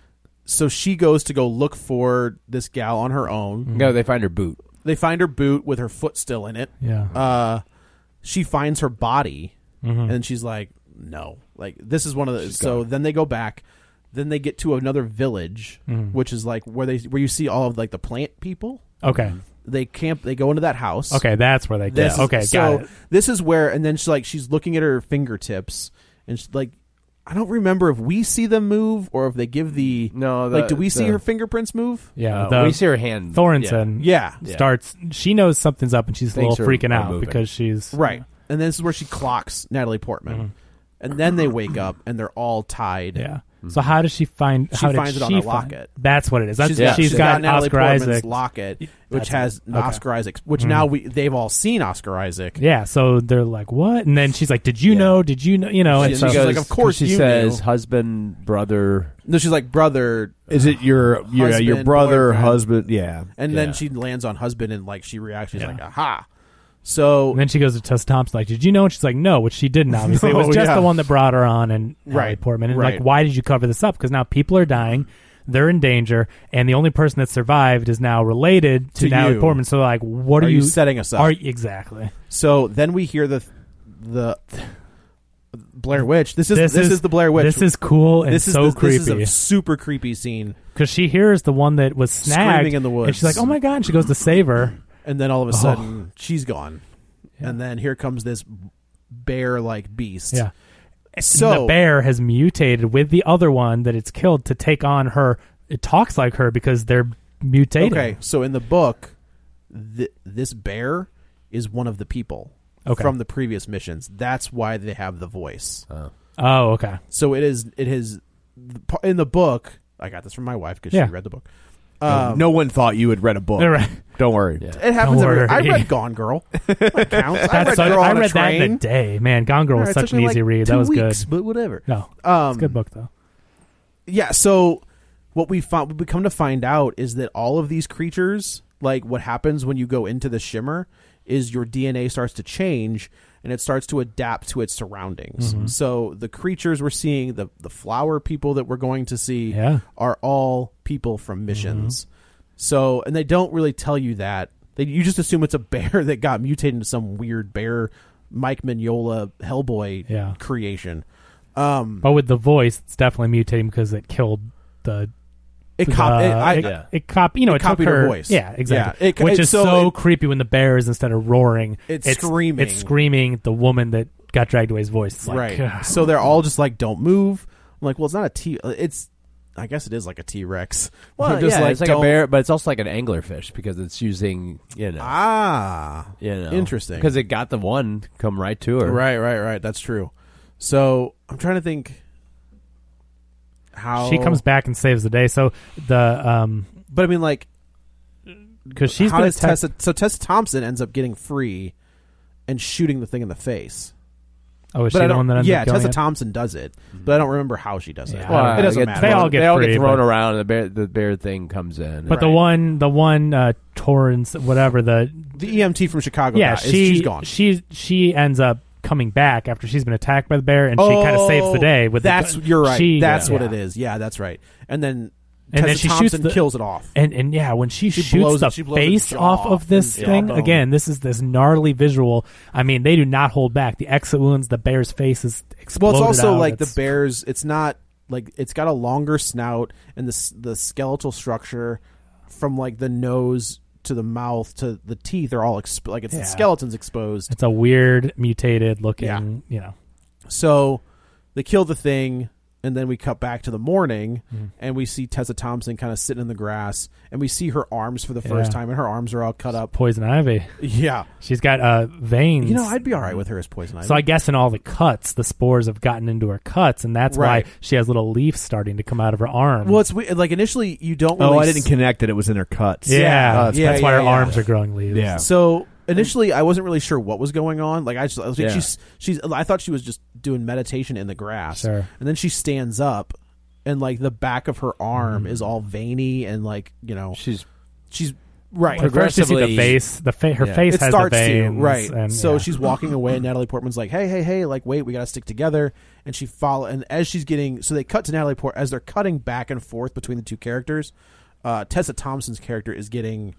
So she goes to go look for this gal on her own. No, they find her boot. They find her boot with her foot still in it. Yeah. Uh, she finds her body, Mhm. and she's like, "No, like this is one of the." So then they go back. Then they get to another village, Mhm. which is like where they where you see all of like the plant people. Okay. They camp. They go into that house. Okay, that's where they This get. is- Okay, so got it. this is where, and then she's like, she's looking at her fingertips, and she's like, I don't remember if we see them move or if they give the No, the- like, do we see the- her fingerprints move? Yeah, Uh, the, we see her hand. Thornton. Yeah. Yeah. starts. She knows something's up, and she's a Things little are- freaking are out moving. because she's Right. And this is where she clocks Natalie Portman, Mm-hmm. and then they wake up and they're all tied. Yeah. So how does she find? She how did finds it on she her find- locket. That's what it is. That's, She's she's got, she's got, Natalie Oscar Portman's Isaac. locket, which That's has it. Okay. Oscar Isaac, which Mhm. now we they've all seen Oscar Isaac. Yeah. So they're like, "What?" And then she's like, "Did you Yeah. know? Did you know? You know?" She- And so, she's like, "Of course she you says knew." husband, brother. No, she's like brother, is it your your, Husband, your brother, boyfriend. husband? Yeah, and Yeah. then she lands on husband, and like she reacts, she's Yeah. like, aha. So and then she goes to Tessa Thompson, like, "Did you know?" And she's like, "No," which she didn't. Obviously, it was No, just yeah. the one that brought her on, and Natalie Right, Portman. And right. like, why did you cover this up? Because now people are dying. They're in danger, and the only person that survived is now related to, To Natalie you. Portman. So, like, what are, Are you setting us up? Are exactly? So then we hear the the Blair Witch. This is this, This is, is- the Blair Witch. This is cool and this is so the- creepy. This is a super creepy scene. Because she hears the one that was snagged Screaming in the woods. and she's like, "Oh my god!" And she goes to save her. And then all of a Oh. sudden she's gone. And then here comes this bear like beast. Yeah. So the bear has mutated with the other one that it's killed to take on her. It talks like her because they're mutated. Okay, so in the book, th- this bear is one of the people Okay. from the previous missions. That's why they have the voice. Oh, okay. So it is. It is in the book. I got this from my wife because Yeah. she read the book. Um, no one thought you had read a book. Right. Don't worry. It happens. Don't Every, I worry. read Gone Girl. That counts. I That's read, so- Girl I on a read that train. in a day. Man, Gone Girl was Yeah, it such took an me easy like read. two That was weeks, good. but whatever. No, Um, it's a good book though. Yeah, so what we found, what we come to find out is that all of these creatures, like what happens when you go into the shimmer, is your D N A starts to change and it starts to adapt to its surroundings. Mhm. So the creatures we're seeing, the the flower people that we're going to see, Yeah. are all people from missions. So, and they don't really tell you that. They, you just assume it's a bear that got mutated into some weird bear, Mike Mignola Hellboy Yeah. creation. Um, But with the voice, it's definitely mutating because it killed the. It the- cop- it- I- it, yeah. it cop. You know, It it, took copied her her voice. Yeah, exactly. Yeah, it- Which it- is so so, it- creepy when the bear is instead of roaring, It's screaming. It's screaming the woman that got dragged away's voice. It's like, right. ugh. So they're all just like, "Don't move." I'm like, well, it's not a T. It's, I guess it is like a T Rex. Well, They're just yeah, like, it's like a "Don't-" bear, but it's also like an anglerfish because it's using, you know, Ah, you know, interesting. because it got the one come right to her. Right, right, right. That's true. So I'm trying to think how She comes back and saves the day. So the um, but I mean, like, because she's how been does attacked- Tessa? So Tessa Thompson ends up getting free and shooting the thing in the face. Oh, is But she I the don't- one that ends yeah, up killing Tessa it? Thompson does it, but I don't remember how she does it. Yeah, Well, it doesn't they matter. get They all thrown- get they all free, get thrown but- around, and the bear, the bear thing comes in. But the Right. one, the one uh, Torrance, whatever the The E M T from Chicago. yeah, guy, is- she she's gone. She she ends up coming back after she's been attacked by the bear, and she kind of saves the day with that's the, you're right. She, that's yeah. what it is. Yeah, that's right. And then And Tessa then she Thompson shoots the, kills it off. And and yeah, when she, She shoots blows the it- she blows face the jaw off of this and thing, jawbone. again, this is this gnarly visual. I mean, they do not hold back. The exit wounds, the bear's face is Well, exploded it's also out. like It's- the bear's. It's not like it's got a longer snout, and the s- the skeletal structure from like the nose to the mouth to the teeth are all exp- like it's Yeah. the skeleton's exposed. It's a weird, mutated looking. Yeah. You know, So they kill the thing, and then we cut back to the morning, Mm. and we see Tessa Thompson kind of sitting in the grass, and we see her arms for the first Yeah. time, and her arms are all cut up. poison ivy. Yeah, She's got uh, veins. you know, I'd be all right with her as poison ivy. So I guess in all the cuts, the spores have gotten into her cuts, and that's Right. why she has little leaves starting to come out of her arm. well, it's we- like initially you don't. Really Oh, I didn't s- connect that it was in her cuts. yeah, Oh, that's yeah, that's why her yeah. arms are growing leaves. Yeah. So initially, I wasn't really sure what was going on. Like I just, I was like, Yeah. she's, she's. I thought she was just doing meditation in the grass. Sure. And then she stands up, and like the back of her arm is all veiny and like you know she's she's right. At first you see the Progressively- face. The fa- her Yeah. face It has starts the veins, to right. And, so yeah. she's walking away, and Natalie Portman's like, "Hey, hey, hey! Like, wait, we got to stick together." And she follow, and as she's getting, so they cut to Natalie Port as they're cutting back and forth between the two characters. Uh, Tessa Thompson's character is getting,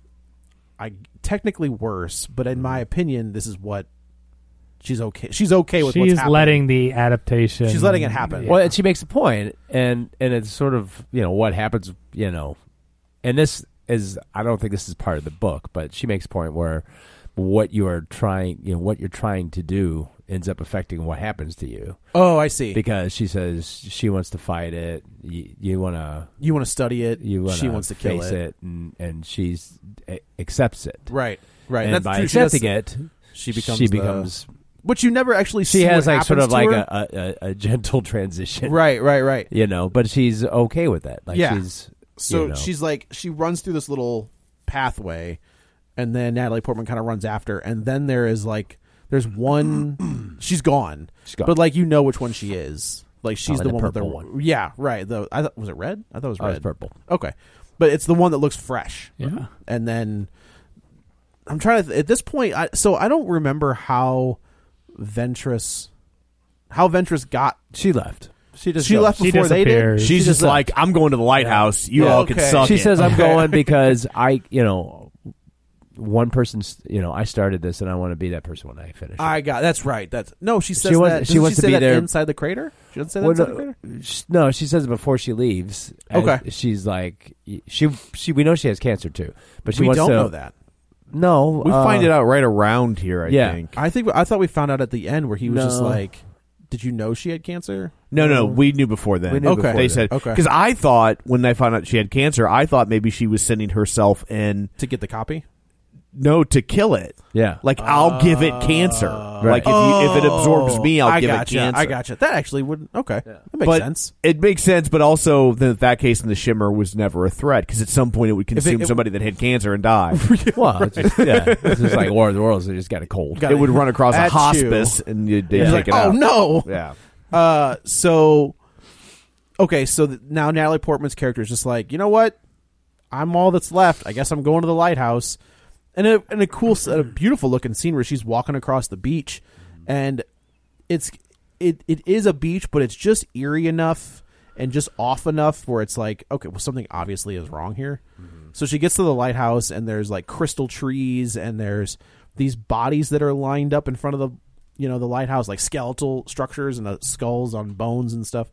I technically worse, but in my opinion, this is what she's okay. She's okay with. what's she's happening. letting the adaptation. She's letting it happen. Yeah. well, and she makes a point, and and it's sort of, you know, what happens, you know, and this is, I don't think this is part of the book, but she makes a point where what you are trying, you know, what you're trying to do ends up affecting what happens to you, Oh, I see. because she says she wants to fight it, you, you want to, You want to study it. you want she wants to kill face it. it, and and she's a- accepts it, Right, right. and That's by true. She does- accepting it, she becomes she the- becomes. Which you never actually see. She has what like sort happens of to like her. a, a, a gentle transition, Right, right, right. You know, but she's okay with that. Like Yeah. she's So you know. she's like, she runs through this little pathway, and then Natalie Portman kind of runs after, and then there is like, there's one, she's gone, She's gone. but like you know which one she is. Like she's Probably the the one with the purple one. Yeah, right. The I thought was it red? I thought it was Oh, red. it's purple. Okay, but it's the one that looks fresh. Yeah. And then I'm trying to th- at this point. I, so I don't remember how Ventress, how Ventress got. She left. She just She goes. left She before they did. disappears. She's She just does that. like, I'm going to the lighthouse. You Yeah, all okay. can suck She it. says, "I'm going because I, you know, one person's, you know, I started this and I want to be that person when I finish." it." I got that's right. That's no. She says She wants- that. she doesn't wants to say be that there- inside the crater. She doesn't say that Well, inside no, the crater. sh- no, she says it before she leaves. As Okay. she's like, she, she, we know she has cancer too, but she We wants don't to know that. No, we uh, find it out right around here, I yeah. think. I think I thought we found out at the end where he was just No. like, "Did you know she had cancer?" No, no, we knew before then. We knew Okay. before They then. said, Okay. because I thought when they found out she had cancer, I thought maybe she was sending herself in. To get the copy. no, to kill it. Yeah. Like, I'll give it cancer. Like, if, you, if it absorbs me, I'll I give gotcha, it cancer. I gotcha. That actually would... Okay. That makes but sense. It makes sense, but also in that case, in the Shimmer was never a threat because at some point it would consume it- somebody that had cancer and die. Well, it's just, yeah, it's just like War of the Worlds. They just got a cold. Got It would run across a At you. hospice and you'd they'd You're take like, it oh, out. no. Yeah. Uh, so... Okay, so th- now Natalie Portman's character is just like, you know what? I'm all that's left. I guess I'm going to the lighthouse. And a, and a cool, a beautiful looking scene where she's walking across the beach, and it's it it is a beach, but it's just eerie enough and just off enough where it's like, okay, well, something obviously is wrong here. Mm-hmm. So she gets to the lighthouse, and there's like crystal trees, and there's these bodies that are lined up in front of the you know the lighthouse, like skeletal structures and uh, skulls on bones and stuff.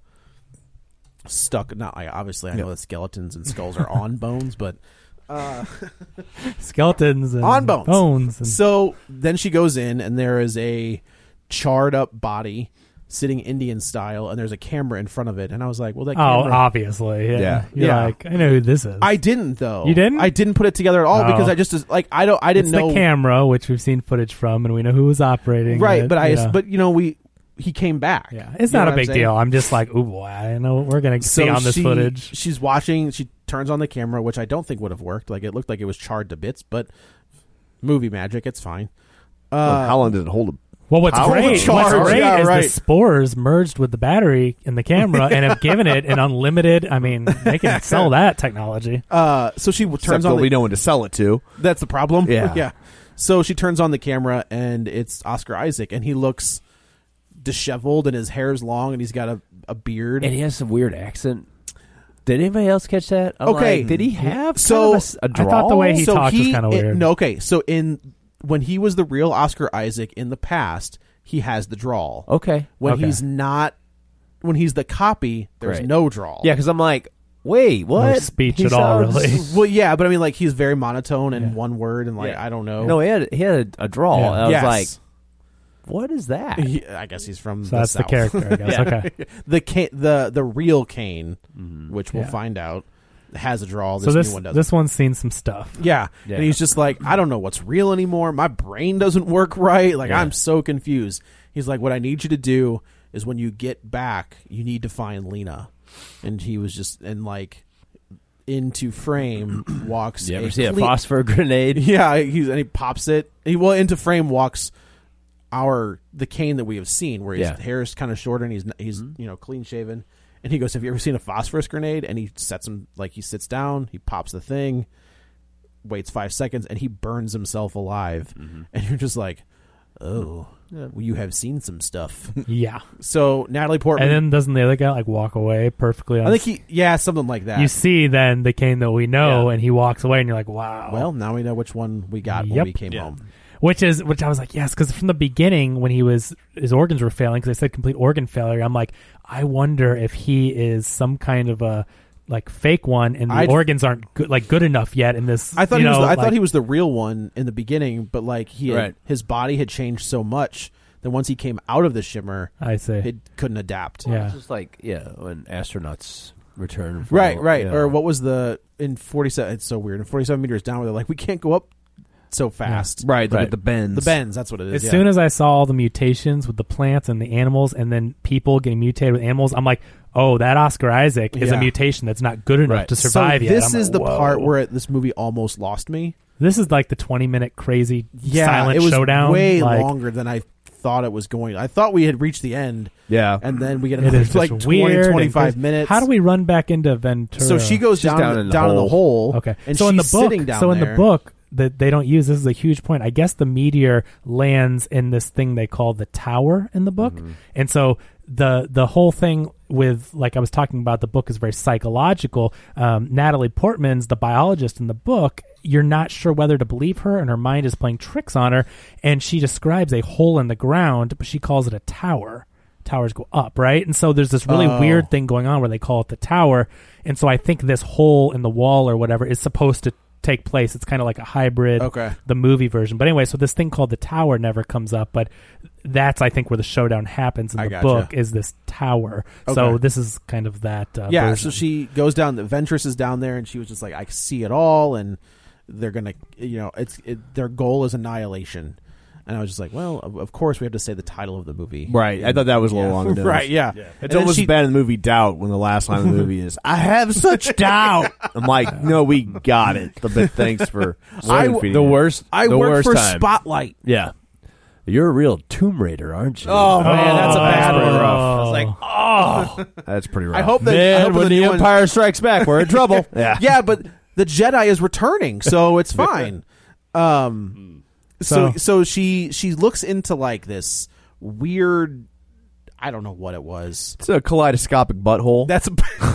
Stuck, not I obviously I know that skeletons and skulls are on bones, but. Uh, Skeletons and on bones. bones and- So then she goes in, and there is a charred up body sitting Indian style, and there's a camera in front of it. And I was like, well, that oh, camera. obviously. Yeah. Yeah. You're Yeah. like, I know who this is. I didn't, though. You didn't? I didn't put it together at all Oh. because I just, like, I don't, I didn't it's know. the camera, which we've seen footage from, and we know who was operating Right, it, but I, you know. but, you know, we, he came back. Yeah, it's You know not a what I'm big saying? deal. I'm just like, oh boy, I know what we're gonna see So on this she- footage. She's watching, she turns on the camera, which I don't think would have worked. Like, it looked like it was charred to bits, but movie magic, it's fine. Uh, Well, how long does it hold him? Well, what's How great, charged, what's great yeah, is right. the spores merged with the battery in the camera and have given it an unlimited. I mean, they can sell that technology. Uh, so she w- turns Except on that the, we know when to sell it to. That's the problem. Yeah. yeah. So she turns on the camera, and it's Oscar Isaac, and he looks disheveled, and his hair's long, and he's got a, a beard. And he has some weird accent. Did anybody else catch that? I'm Okay. like, did he have So, kind of a s- a, I drawl? thought the way he so talked was he, kinda it- weird. no, okay. So in when he was the real Oscar Isaac in the past, he has the drawl. Okay. When Okay. he's not, when he's the copy, there's Right. no drawl. Yeah, because I'm like, wait, what? No speech He at all, sounds- really. Well, yeah, but I mean, like, he's very monotone and Yeah. one word, and like Yeah. I don't know. No, he had he had a, a drawl. Yeah. And I was Yes. like, what is that? He- I guess he's from. So the that's the South. character, I guess. Yeah. Okay. the Ca- the the real Kane, which we'll Yeah. find out, has a drawl. This, So this new one doesn't. this one's seen some stuff. yeah. Yeah. and he's just like, I don't know what's real anymore. My brain doesn't work right. Like Yeah. I'm so confused. He's like, what I need you to do is when you get back, you need to find Lena. And he was just and like into frame walks. You ever a see a clean- phosphor grenade? Yeah, he's and he pops it. He well into frame walks our the Kane that we have seen, where his Yeah. hair is kind of shorter and he's he's you know clean shaven. And he goes, "Have you ever seen a phosphorus grenade?" And he sets him like he sits down, he pops the thing, waits five seconds, and he burns himself alive. And you're just like, "Oh, well, you have seen some stuff." Yeah. So Natalie Portman, And then doesn't the other guy like walk away perfectly? On I think he, yeah, something like that. You see then the Kane that we know, Yeah. and he walks away, and you're like, wow. well, now we know which one we got when Yep. we came Yeah. home. Which is which I was like, yes, because from the beginning when he was his organs were failing, because they said complete organ failure. I'm like, I wonder if he is some kind of a like fake one, and the I'd- organs aren't good, like good enough yet. In this, I thought you he was. know, The, I like- thought he was the real one in the beginning, but like he, had, Right. his body had changed so much that once he came out of the shimmer, I see. it couldn't adapt. Yeah. It's just like, yeah, when astronauts return. From, Right, right. you know. Or what was the in forty-seven? It's so weird. In forty-seven meters down, where they're like, we can't go up so fast. Right, Right. the bends. The bends. That's what it is. As yeah. soon as I saw all the mutations with the plants and the animals, and then people getting mutated with animals, I'm like, oh, that Oscar Isaac is Yeah. a mutation that's not good enough Right. to survive so yet. this I'm is like, the whoa. part where it, this movie almost lost me. This is like the twenty minute crazy Yeah, silent it was showdown. way like, longer than I thought it was going. I thought we had reached the end, Yeah. and then we get It another is like just twenty, weird and twenty-five crazy. minutes. How do we run back into Ventura? So she goes She's down, down in the down in the hole. hole. Okay. and so in the she's book, sitting down so in there. the book that they don't use, this is a huge point. I guess the meteor lands in this thing they call the tower in the book, Mm-hmm. and so the the whole thing with, like I was talking about, the book is very psychological. Um, Natalie Portman's the biologist in the book. You're not sure whether to believe her, and her mind is playing tricks on her. And she describes a hole in the ground, but she calls it a tower. Towers go up, right? And so there's this really Oh. weird thing going on where they call it the tower. And so I think this hole in the wall or whatever is supposed to take place. It's kind of like a hybrid, Okay. the movie version. But anyway, so this thing called the tower never comes up, but that's, I think, where the showdown happens in I the gotcha. book, is this tower. So Okay. this is kind of that uh, yeah, version. so she goes down. The Ventress is down there, and she was just like, I see it all, and they're gonna, you know, it's it, their goal is annihilation. And I was just like, well, of, of course we have to say the title of the movie. Right. I thought that was a little yeah. long nosed. Right, yeah. It's And then almost she- as bad in the movie Doubt when the last line of the movie is, I have such doubt. I'm like, no, we got it. But thanks for I- spoon feeding The it. worst. I the work worst for time. Spotlight. Yeah. You're a real Tomb Raider, aren't you? Oh, man, that's a bad pretty one. rough. I was like, oh. That's pretty rough. I hope that I Man, hope when the the new one- Empire Strikes Back, we're in trouble. Yeah. yeah, but the Jedi is returning, so it's fine. Um, so So- so she she looks into like this weird, I don't know what it was. It's a kaleidoscopic butthole. That's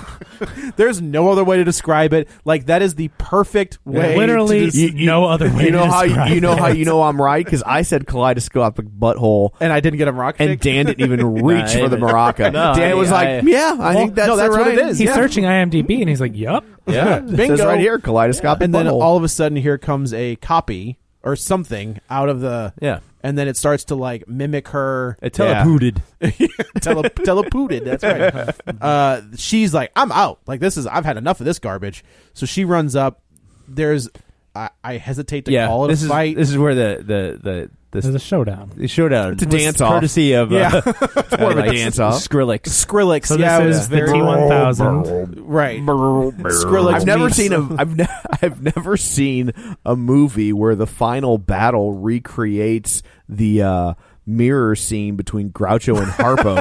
a, there's no other way to describe it. Like that is the perfect way. Literally, to des- no other way. you know to how you, describe you know it. how you know I'm right because I said kaleidoscopic butthole, and I didn't get him rock. and picked. Dan didn't even reach I for the haven't. maraca. No, Dan I- was like, I- "Yeah, I Well, think that's, no, that's what right. it is. He's Yeah. searching IMDb and he's like, "Yup." Yeah. It says Bingo. right here, kaleidoscopic And then butthole. all of a sudden, here comes a copy or something out of the Yeah. and then it starts to like mimic her. It telepooted. Tele- telepooted. That's right. Uh, she's like, I'm out. Like this is. I've had enough of this garbage. So she runs up. There's. I, I hesitate to Yeah. call it This a is fight. this is where the the the There's the, a showdown. the showdown. It's a was dance off. courtesy of Yeah. uh, It's more of a like dance off. Skrillex. Skrillex. So yeah, it this was is the very T one thousand. right. Skrillex. I've never meets- seen a. I've ne- I've never seen a movie where the final battle recreates the uh, mirror scene between Groucho and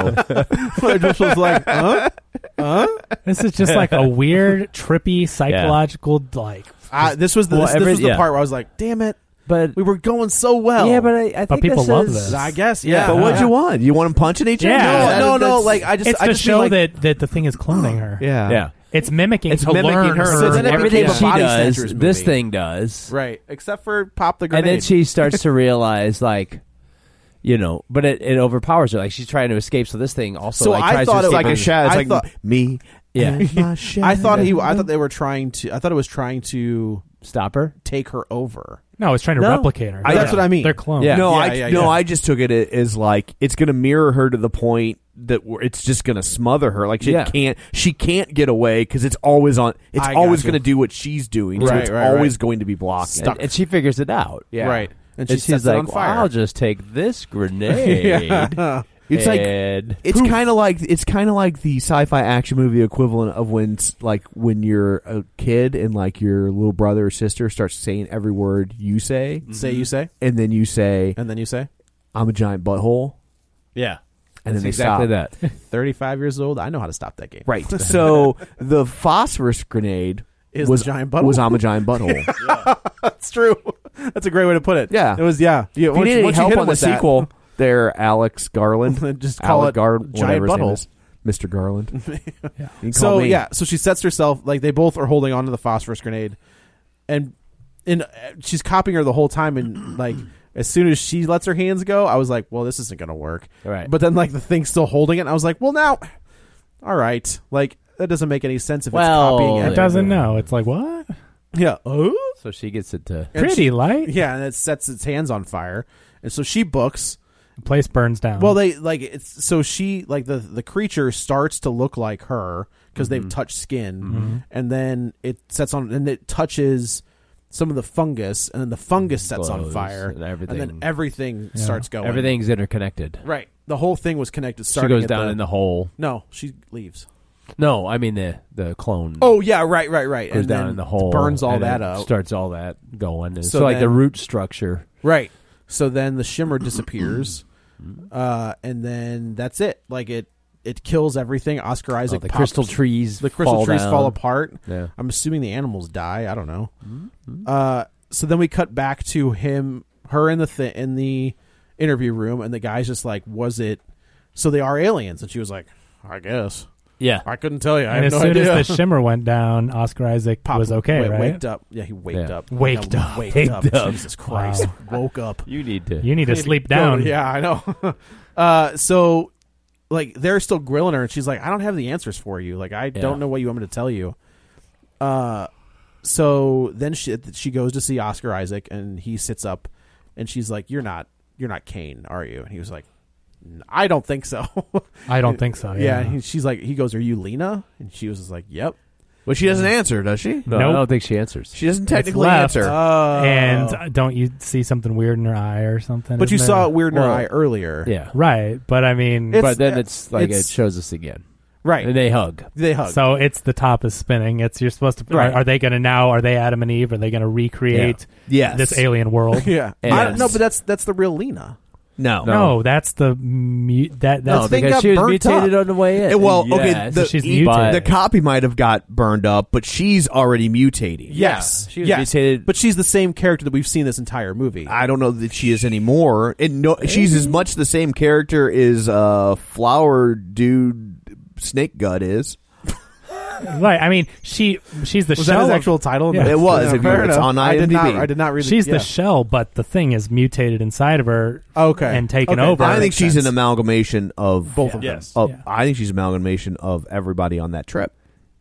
Harpo. I just was like, huh? Huh? This is just like a weird, trippy, psychological, like. Uh, this was the Well, this, this every- was the yeah. part where I was like, damn it, But we were going so well. yeah, but I, I think But people this love is- this. I guess yeah. But what'd you want? You want them punching each other? Yeah. No, no, no. that's- Like I just, It's I to just mean, show like, that, that the thing is cloning her. Yeah. Yeah. It's mimicking It's to mimicking learn her. So then it everything became a she Body does, Snatchers this movie. thing does. right, except for pop the grenade. And then she starts to realize, like, you know, but it, it overpowers her. Like, she's trying to escape, so this thing also So like, I tries thought to it It's was escape like a her. shadow. It's I like thought- me. Yeah. and my shadow. I thought he. I thought they were trying to. I thought it was trying to Stop her? take her over. No, it's trying to No. replicate her. I- That's what I mean. They're clones. Yeah. No, Yeah, I yeah, no, yeah. I just took it as like it's going to mirror her to the point that we're- it's just going to smother her. Like she Yeah. can't, she can't get away because it's always on. It's I always got you. going to do what she's doing. so Right, it's right, always right. going to be blocking. And, and she figures it out. Yeah. Right, and And, she she's sets it like, on well, fire. I'll just take this grenade. Yeah. It's like and it's kind of like it's kind of like the sci-fi action movie equivalent of when s- like when you're a kid and like your little brother or sister starts saying every word you say, Say you say, and then you say, and then you say, "I'm a giant butthole," yeah. and then That's they exactly stop. that. thirty-five years old. I know how to stop that game. Right. So the phosphorus grenade Is was the giant butthole. was I'm a giant butthole. That's true. That's a great way to put it. Yeah. it was. Yeah. yeah If you need any help on the that, sequel, there, Alex Garland. Just call Alec it Gar- giant whatever his name butthole. is. Mister Garland. You can call So me. yeah, so she sets herself like they both are holding onto the phosphorus grenade, and and uh, she's copying her the whole time. And like as soon as she lets her hands go, I was like, well, this isn't gonna work. Right. But then like the thing's still holding it, and I was like, well, now, all right, like that doesn't make any sense if Well, it's copying It it. doesn't know. It's like, what? Yeah. Oh. So she gets it to. And Pretty she- light. Yeah, and it sets its hands on fire, and so she books. The place burns down. Well, they like it's so she like the the creature starts to look like her because they've touched skin, and then it sets on and it touches some of the fungus, and then the fungus sets on Glows fire, and everything. then everything Yeah. starts going. Everything's interconnected. right. The whole thing was connected. She Starting goes at down the, in the hole. No, she leaves. No, I mean the the clone. Oh yeah, right, right, right. goes and down then in the hole, burns all and that it out. starts all that going. And So so, like the then- root structure. Right. So then the shimmer disappears, uh, and then that's it. Like it, it kills everything. Oscar Oh, Isaac. the pops- crystal trees. The crystal fall trees down. fall apart. Yeah. I'm assuming the animals die. I don't know. Uh, so then we cut back to him, her in the th- in the interview room, and the guy's just like, "Was it? So they are aliens?" And she was like, "I guess. Yeah. I couldn't tell you. I and have as no soon idea." as the shimmer went down, Oscar Isaac Pop- was okay, wait, right? Waked up. Yeah, he waked Yeah. up. Waked Yeah, up. Waked Waked up. up. Jesus Christ. Woke up. You need to. You need to Need sleep go- down. Yeah, I know. uh, so, like, they're still grilling her, and she's like, "I don't have the answers for you. Like, I Yeah. don't know what you want me to tell you." Uh, so then she she goes to see Oscar Isaac, and he sits up, and she's like, "You're not you're not Kane, are you?" And he was like, "I don't think so." I don't think so. yeah. Yeah. and he, she's like, he goes, "Are you Lena?" And she was just like, "Yep." But she doesn't answer, does she? No, Nope. I don't think she answers. She doesn't It's technically left. answer. Oh. And uh, don't you see something weird in her eye or something? But you Isn't saw there- it weird in her Well, eye earlier. Yeah. Right, but I mean, It's- but then it's like it's- it shows us again. Right. And they hug. They hug. so it's the top is spinning. It's you're supposed to. Right. Are, are they going to now? Are they Adam and Eve? Are they going to recreate Yes. this alien world? yeah. And- I don't know, but that's that's the real Lena. No. No, that's the mu- that No, that's thing because got she was burnt mutated up. on the way in. Eh, well, Yeah, okay, so the, she's the- mutated. the copy might have got burned up, but she's already mutating. Yes. she was yes. mutated- But she's the same character that we've seen this entire movie. I don't know that she is anymore. And no, she's as much the same character as uh, Flower Dude Snake Gut is. right. I mean, she she's the Was that shell. his of- actual title? Yeah. It was. If you- fair it's enough. on I did not. IMDb. I did not read. she's the, the yeah. shell, but the thing is mutated inside of her. Okay. and taken Okay, over. that I think makes she's sense. an amalgamation of Both of them. Yes. Of, Yeah. I think she's an amalgamation of everybody on that trip.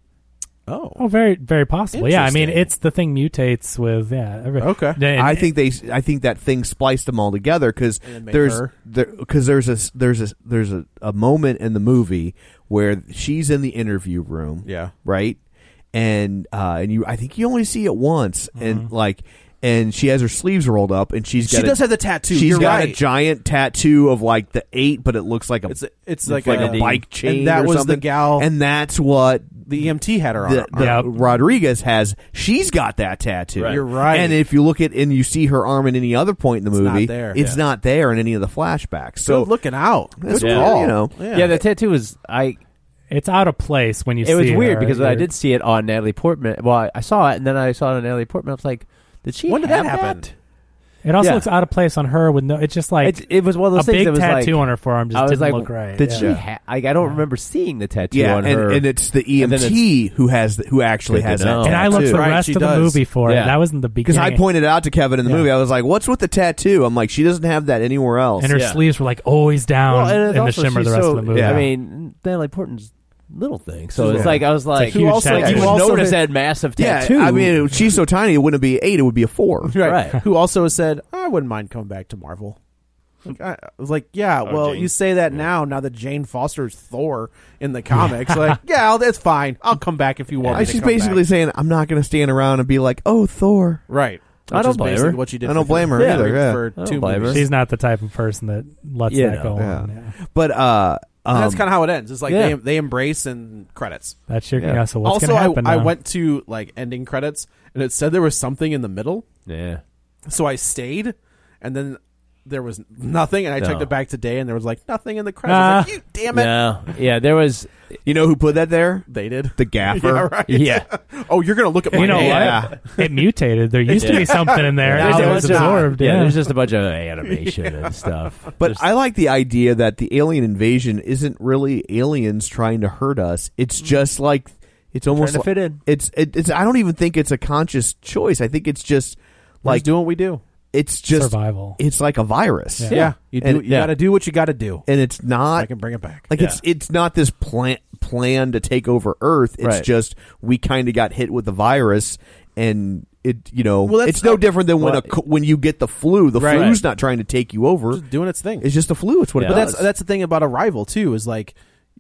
Oh. Oh, very very possible. Yeah, I mean, Interesting. it's the thing mutates with yeah. Every, Okay. And- I think they. I think that thing spliced them all together because And then made there's her. there because there's a there's a there's a, a moment in the movie where she's in the interview room. Yeah. Right. And uh, and you, I think you only see it once, and like, and she has her sleeves rolled up, and she's got She a- does have the tattoo. She's You're got right. a giant tattoo of like the eight, but it looks like a It's it's like, like a, a bike chain. And that or was something. the gal. and that's what the E M T had her on. the, the Yep. Rodriguez has. She's got that tattoo. Right. You're right. And if you look at and you see her arm in any other point in the It's not movie, there. it's Yeah. not there in any of the flashbacks. So Good looking out. that's Good cool, call. you know. Yeah. Yeah, the tattoo was I. it's out of place when you see It was weird her. because I You're- did see it on Natalie Portman. Well, I, I saw it and then I saw it on Natalie Portman. I was like, did she? When did have that happen? It also Yeah. looks out of place on her with no. It's just like It, it was one of those a things big that was tattoo like, on her forearm just I was didn't like, look right. Did yeah. she? Ha- I, I don't remember seeing the tattoo Yeah, on and, her. and it's the E M And then T who has the, who actually Good to has that. know. And I tattoo. looked the Right, rest she of the does. movie for it. Yeah. That wasn't the Because beginning. I pointed it out to Kevin in the Yeah. movie. I was like, "What's with the tattoo?" I'm like, "She doesn't have that anywhere else." and her Yeah. sleeves were like always down well, and it's in the also shimmer the she's rest so, of the movie. Yeah. I mean, Natalie Portman's little thing. So Yeah. it's like I was like, huge you also, tattoo. you You would also notice had- that massive yeah, tattoo. I mean, she's so tiny, it wouldn't be an eight; it would be a four. Right. Right. Who also said, I wouldn't mind coming back to Marvel. Like, I, I was like, yeah, well, Jane. you say that now, now that Jane Foster's Thor in the comics. Like, yeah, that's fine. I'll come back if you want me to She's come basically back. saying, "I'm not going to stand around and be like, oh, Thor.'" Right. I Which don't is blame basically her. what you did I don't for- blame her for- either, yeah. For I don't two blame her. movies. She's not the type of person that lets You that know, go yeah. on. Yeah. But uh, And um, that's kind of how it ends. It's like yeah. they they embrace and credits. That's your Yeah. yeah. So what's also, going to I, happen I now? went to like ending credits, and it said there was something in the middle. yeah. So I stayed, and then there was nothing, and I No. checked it back today, and there was like nothing in the credits. I was like, you damn it! No. Yeah, there was. you know who put that there? They did. The gaffer. Yeah, right. Yeah. Oh, you're gonna look at my you know name. what? It mutated. There used to be something in there. There's It a was bunch of- absorbed. Yeah, Yeah, there's just a bunch of animation and stuff. But Just- I like the idea that the alien invasion isn't really aliens trying to hurt us. It's just like it's almost to like, fit in. It's it, it's. I don't even think it's a conscious choice. I think it's just Like like doing what we do. it's just survival. It's like a virus. Yeah. Yeah, you do. And- you yeah. got to do what you got to do. and it's I not can bring it back. like it's it's not this plan plan to take over Earth. It's Right. just we kind of got hit with the virus, and it you know Well, that's- it's no different than when well, a co- when you get the flu. The Right. flu's not trying to take you over. Just doing its thing. It's just the flu. It's what Yeah. it But does. that's that's the thing about Arrival too. Is like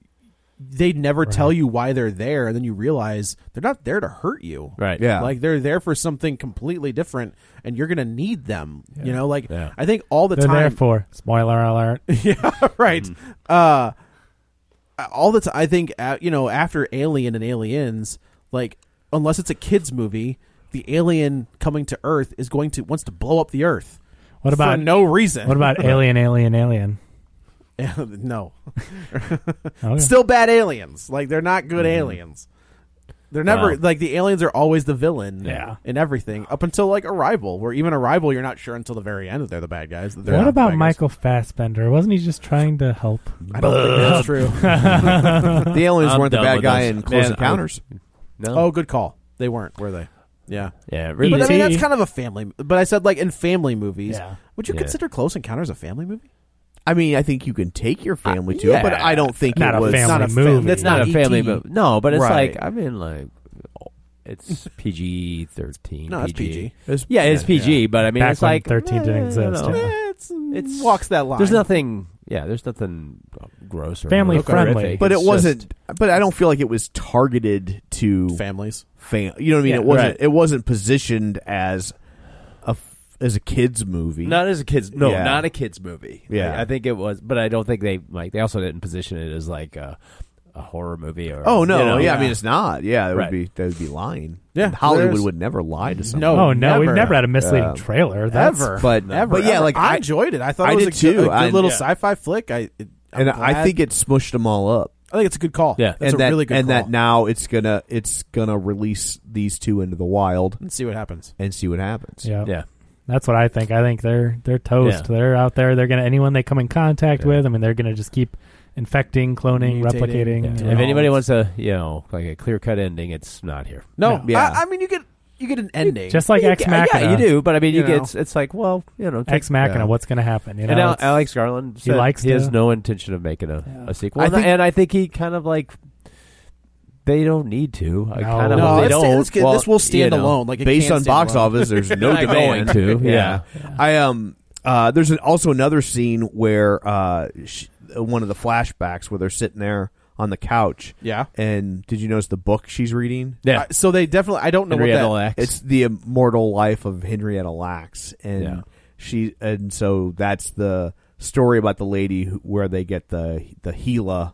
they never tell you why they're there, and then you realize they're not there to hurt you. Right. Yeah. Like they're there for something completely different, and you're gonna need them. You know, like Yeah. I think all the They're there time. for spoiler alert. yeah, right. Uh, all the time, I think uh, you know after Alien and Aliens, like unless it's a kids movie, the alien coming to Earth is going to wants to blow up the Earth. What about for no reason? What about Alien, Alien, Alien? no? Okay. Still bad aliens. Like they're not good aliens. They're never Wow. like the aliens are always the villain. Yeah. in everything up until like Arrival, where even Arrival you're not sure until the very end that they're the bad guys. that they're What not the about bad guys. Michael Fassbender? Wasn't he just trying to help? I don't think that's true. the aliens I'm weren't the done bad with guy those. in Close Man, Encounters. No. Oh, good call. They weren't, were they? Yeah. yeah. But Really. I mean, E T. that's kind of a family. But I said, like, in family movies, Yeah. would you Yeah. consider Close Encounters a family movie? I mean, I think you can take your family to yeah. it, but I don't think Not it a was. family not a movie. Fam- that's It's not, not a family E T. movie. No, but it's Right. like I mean, like it's P G thirteen. No, it's P G. It's- Yeah, it's P G, but I mean, Back it's when like thirteen eh, didn't you exist, know, yeah. Eh, it's, It's- walks that line. There's nothing. Yeah, there's nothing gross or Family horrific. friendly. But It's it wasn't. just- But I don't feel like it was targeted to Families. fam. You know what I mean? Yeah, it wasn't. right. It wasn't positioned as a f- as a kids movie. Not as a kids. No, Yeah. not a kids movie. Yeah. I, I think it was, but I don't think they like. They also didn't position it as like a, a horror movie or. Oh no! you know, yeah, I mean it's not. Yeah, that Right. would be that would be lying. Yeah, Hollywood there's- would never lie to someone. No, Oh no, we've never. never had a misleading Um, trailer. That's, Ever, but- ever, but yeah, ever. like, I, I- enjoyed it. I thought I it was did a too. good, a good I- little yeah. sci-fi flick. I I'm and I glad- think it smushed them all up. I think it's a good call. Yeah. it's and a that, really good and call. that now it's gonna it's gonna release these two into the wild Let's see what happens. and see what happens. yeah. Yeah. That's what I think. I think they're they're toast. Yeah. They're out there. They're gonna anyone they come in contact Yeah. with. I mean, they're gonna just keep infecting, cloning, Mutating. replicating. Yeah. you If know. anybody wants a, you know, like a clear cut ending, it's not here. No, No. Yeah. I, I mean you get you get an ending. just like You Ex get- Machina, Yeah, you do. But I mean, you, You get know. it's, it's like, well, you know, take- Ex Machina. yeah. What's gonna happen? You know, and Al- it's- Alex Garland he said likes he has to- no intention of making a, Yeah. a sequel, I and, think- and I think he kind of like they don't need to. I No. kind of No, hope no, they it's, don't. it's, good. Well, this will stand you know, alone. Like it Based can on stand box alone. office, there's no They're not demand going to, Yeah. yeah. I um uh there's an, also another scene where uh sh- one of the flashbacks where they're sitting there on the couch. Yeah. And did you notice the book she's reading? Yeah. Uh, so they definitely. I don't know Henrietta what that. Lacks. It's the immortal life of Henrietta Lacks, and Yeah. she and so that's the story about the lady who, where they get the the Gila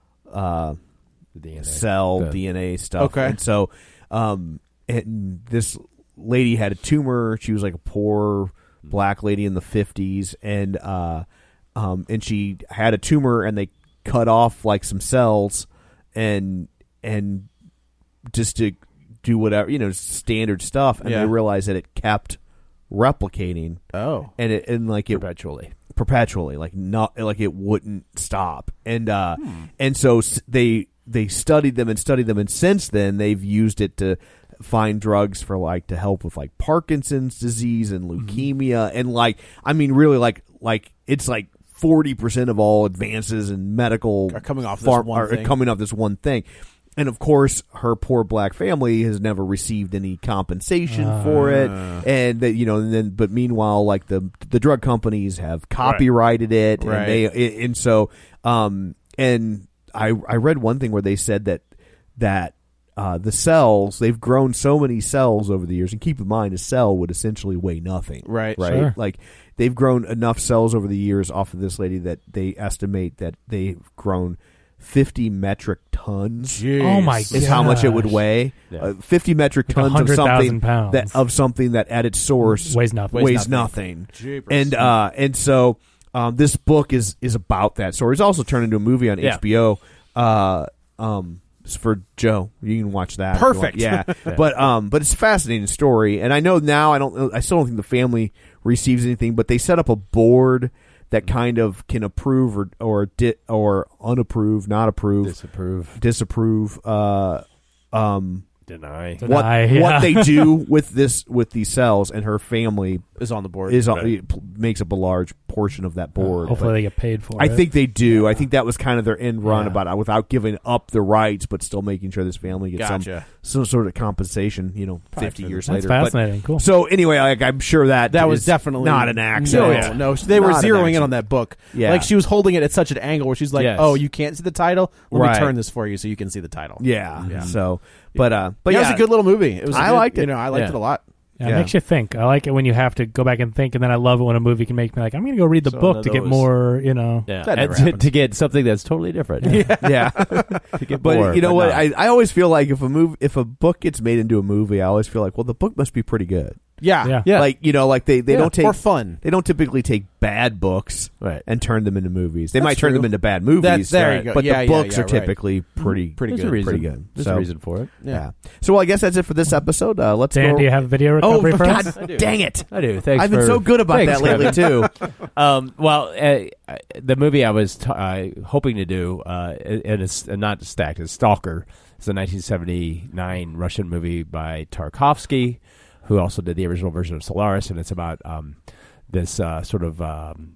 uh, The D N A. cell The- D N A stuff. Okay. And so, um, and this lady had a tumor. She was like a poor black lady in the fifties, and uh, um, and she had a tumor, and they cut off like some cells, and and just to do whatever, you know, standard stuff, and Yeah. they realized that it kept replicating, Oh, and it and like it Perpetually. perpetually, like not like it wouldn't stop, and uh, Hmm. and so s- they they studied them and studied them, and since then they've used it to find drugs for like to help with like Parkinson's disease and leukemia, and like I mean really like like it's like forty percent of all advances in medical Are coming off this farm- one are thing. coming off this one thing. And of course, her poor black family has never received any compensation for it, and that you know. And then, but meanwhile, like the the drug companies have copyrighted it, Right. and they and so um and I I read one thing where they said that that uh, the cells they've grown so many cells over the years, and keep in mind a cell would essentially weigh nothing, Right. Right, Sure. like they've grown enough cells over the years off of this lady that they estimate that they've grown fifty metric tons. Oh my Is how much it would gosh. weigh. Yeah. Uh, Fifty metric Like tons of one hundred thousand something pounds. that of something that at its source Weighs nothing. Weighs Weighs nothing. Jeepers. And uh, and so um, this book is is about that story. It's also turned into a movie on Yeah. H B O. Uh, um, it's for Joe, you can watch that. if you want. Perfect. Yeah, but um, but it's a fascinating story, and I know now I don't. I still don't think the family receives anything, but they set up a board that kind of can approve or or di- or unapprove, not approve, Disapprove. disapprove. Uh, um, Deny. Deny. what yeah. what they do with this with these cells, and her family is on the board. is on, Right. p- makes up a large portion of that board. Hopefully But they get paid for I it. think they do. I think that was kind of their end run Yeah. about it, without giving up the rights, but still making sure this family gets Gotcha. some some sort of compensation. You know, fifty years That's later. But- fascinating. Cool. so anyway, like I'm sure that That was is definitely not an accident. No, Yeah. no, they were Not an zeroing in accident. on that book. Yeah. Like she was holding it at such an angle where she's like, Yes. "Oh, you can't see the title. Let Right. me turn this for you so you can see the title." Yeah. Yeah. So, but uh, but But yeah, yeah, it was a good little movie. It was. a I good- liked it. You know, I liked Yeah. it a lot. Yeah, Yeah. It makes you think. I like it when you have to go back and think, and then I love it when a movie can make me like, I'm going to go read the So one book of to get those- more, you know. Yeah. That never And to, happens. to get something that's totally different. yeah. To get But more, you know but what? not. I, I always feel like if a move if a book gets made into a movie, I always feel like, well, the book must be pretty good. Yeah, Yeah. Yeah. Like you know, like they, they Yeah, don't take or fun. They don't typically take bad books Right. and turn them into movies. They That's might turn true. them into bad movies. That's- there you right, go. But Yeah, the yeah, books yeah, are right. typically pretty Pretty good. There's a reason. Pretty good. There's so, a reason for it. Yeah. So well, I guess that's it for this episode. Uh, let's Dan, go. do you have video oh recovery for God, us? dang it! I do. Thanks. I've been for- so good about thanks, that lately Kevin. too. Um, well, uh, the movie I was t- uh, hoping to do, uh, and it's not stacked, it's Stalker. It's a nineteen seventy-nine Russian movie by Tarkovsky, who also did the original version of Solaris, and it's about um, this uh, sort of um,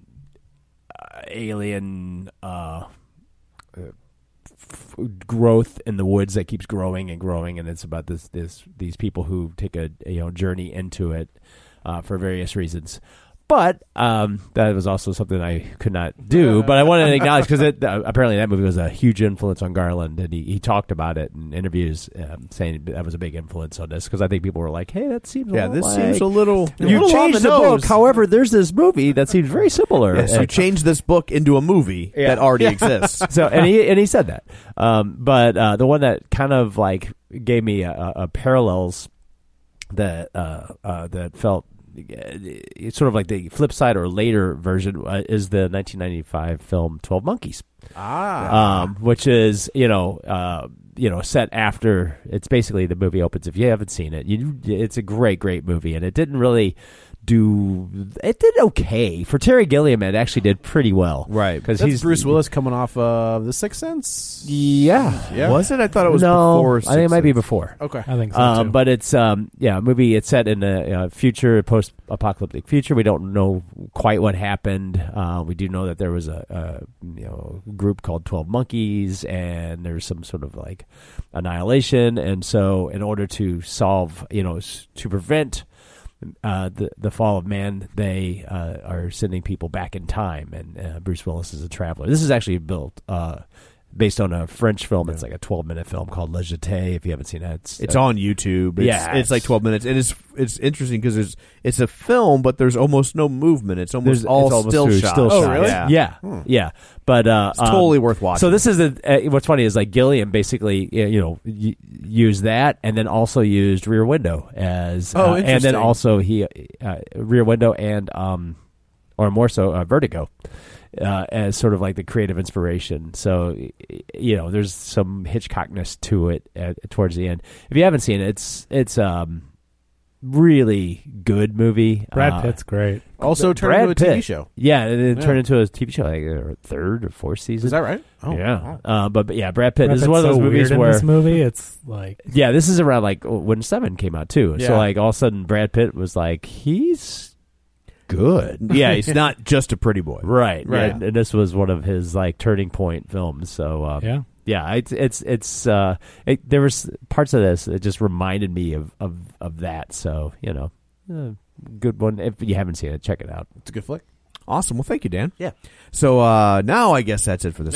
uh, alien uh, uh, f- growth in the woods that keeps growing and growing, and it's about this this these people who take a, a you know journey into it uh, for various reasons. But um, that was also something I could not do. But I wanted to acknowledge because uh, apparently that movie was a huge influence on Garland, and he, he talked about it in interviews, um, saying that was a big influence on this. Because I think people were like, "Hey, that seems yeah, a this like, seems a little a you little changed on the, the book. nose. However, there's this movie that seems very similar. Yes, you And- changed this book into a movie Yeah. that already Yeah. exists. So and he and he said that. Um, but uh, the one that kind of like gave me a, a, a parallels that uh, uh, that felt. It's sort of like the flip side or later version uh, is the nineteen ninety-five film twelve Monkeys, Ah. um, which is you know uh, you know set after. It's basically the movie opens. If you haven't seen it, you, it's a great great movie, and it didn't really do. It did okay for Terry Gilliam. It actually did pretty well, Right. Because That's he's Bruce Willis coming off of The Sixth Sense. Yeah, Yeah. Was it? I thought it was no, before. I think it might be Sixth before. Okay. I think so Um, too. but it's um, yeah, a movie. It's set in a uh, future, post-apocalyptic future. We don't know quite what happened. Uh, we do know that there was a, a you know group called twelve Monkeys, and there's some sort of like annihilation. And so, in order to solve, you know, s- to prevent uh, the the fall of man, they uh, are sending people back in time. And uh, Bruce Willis is a traveler. This is actually built. Uh, Based on a French film, it's like a twelve-minute film called Le Jeté. If you haven't seen it, it's, It's uh, on YouTube. It's, Yeah, it's like it's- twelve minutes, and it's it's interesting because it's it's a film, but there's almost no movement. It's almost There's- all it's almost still through shots. still Oh, shots. really? Yeah. Yeah, yeah. But uh, It's totally worth watching. So this is the uh, what's funny is like Gilliam basically uh, you know y- used that and then also used Rear Window as Oh, uh, and then interesting. also he uh, Rear Window and um or more so uh, Vertigo. Uh, as sort of like the creative inspiration, so y- you know, there's some Hitchcockness to it at, towards the end. If you haven't seen it, it's it's um really good movie. Brad Uh, Pitt's great. Also turned Brad into a T V Pitt. show. Yeah, and it Yeah. turned into a T V show, like uh, third or fourth season. Is that right? Oh, yeah, wow. uh, but, but yeah, Brad Pitt. Brad this is Pitt's one of those so movies weird in where this movie, it's like yeah, this is around like when Seven came out too. Yeah. So like all of a sudden, Brad Pitt was like, he's good. Yeah, he's not just a pretty boy. Right, Right. And, and this was one of his like turning point films. So uh, yeah. yeah, it's it's it's uh, it, there was parts of this that just reminded me of of, of that. So you know, uh, good one. If you haven't seen it, check it out. It's a good flick. Awesome. Well, thank you, Dan. Yeah. So uh, now I guess that's it for this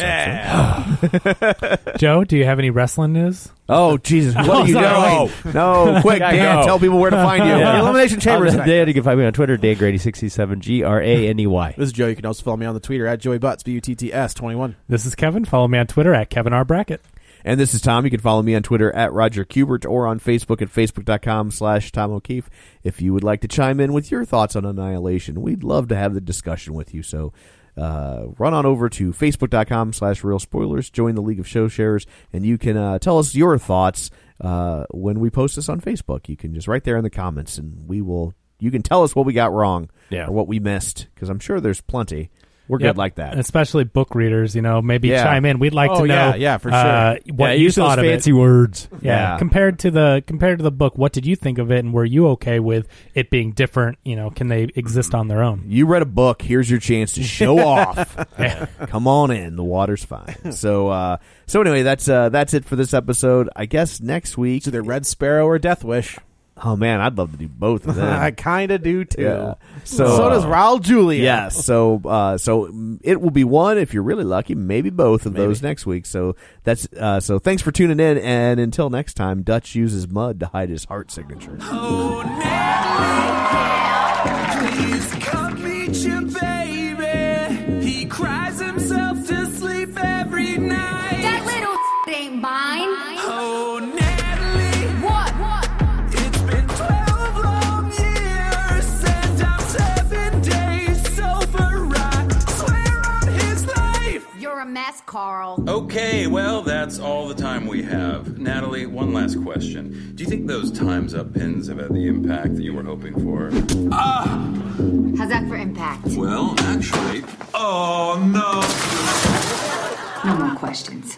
episode. Joe, do you have any wrestling news? Oh Jesus! What Oh, do you sorry. know? No, quick, Gotta Dan, go. tell people where to find you. Yeah. Elimination Chamber is I'm next. Dan. You can find me on Twitter, Dan Grady sixty-seven, G R A N E Y. This is Joe. You can also follow me on the Twitter at Joey Butts, B U T T S twenty-one. This is Kevin. Follow me on Twitter at Kevin R. Brackett. And this is Tom. You can follow me on Twitter at Roger Kubert or on Facebook at facebook.com slash Tom O'Keefe. If you would like to chime in with your thoughts on Annihilation, we'd love to have the discussion with you. So uh, run on over to facebook.com slash real spoilers, join the League of Show Sharers, and you can uh, tell us your thoughts uh, when we post this on Facebook. You can just write there in the comments, and we will. You can tell us what we got wrong Yeah. or what we missed, because I'm sure there's plenty. We're Yep. good like that. Especially book readers, you know, maybe Yeah. chime in. We'd like Oh, to know yeah, yeah, for uh, sure. what yeah, you use those thought of fancy it. words. Yeah. Yeah. Compared to the compared to the book, what did you think of it and were you okay with it being different? You know, can they exist on their own? You read a book. Here's your chance to show off. Yeah. Come on in. The water's fine. So, uh, so anyway, that's uh, that's it for this episode. I guess next week. It's either Red Sparrow or Death Wish. Oh man, I'd love to do both of them. I kind of do too. Yeah. So, So, does uh, Raul Julia. Yes. So, uh, so mm, it will be one if you're really lucky, maybe both of Maybe. those next week. So that's uh, so. Thanks for tuning in, and until next time, Dutch uses mud to hide his heart signature. Oh, Natalie, please come meet your baby. He cries himself to sleep every night. That little ain't mine. Oh, Natalie, What? What? it's been twelve long years, and I'm seven days sober. I swear on his life. You're a mess, Carl. Okay, well, that's all the time we have. Natalie, one last question. Do you think those Time's Up pins have had the impact that you were hoping for? How's that for impact? Well, actually... Oh, no! No more questions.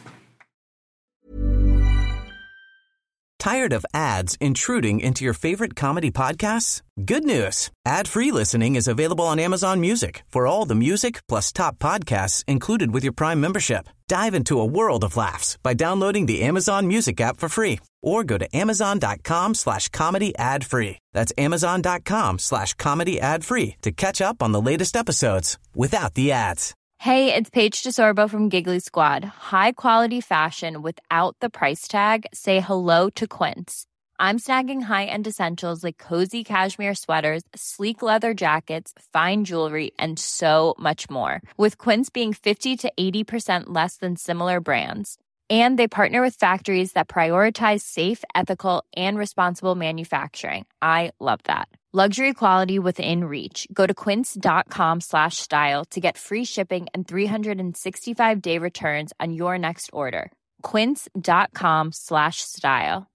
Tired of ads intruding into your favorite comedy podcasts? Good news. Ad-free listening is available on Amazon Music for all the music plus top podcasts included with your Prime membership. Dive into a world of laughs by downloading the Amazon Music app for free or go to amazon.com slash comedy ad free. That's amazon.com slash comedy ad free to catch up on the latest episodes without the ads. Hey, it's Paige DeSorbo from Giggly Squad. High quality fashion without the price tag. Say hello to Quince. I'm snagging high-end essentials like cozy cashmere sweaters, sleek leather jackets, fine jewelry, and so much more. With Quince being fifty to eighty percent less than similar brands. And they partner with factories that prioritize safe, ethical, and responsible manufacturing. I love that. Luxury quality within reach. Go to quince.com slash style to get free shipping and three sixty-five day returns on your next order. Quince.com slash style.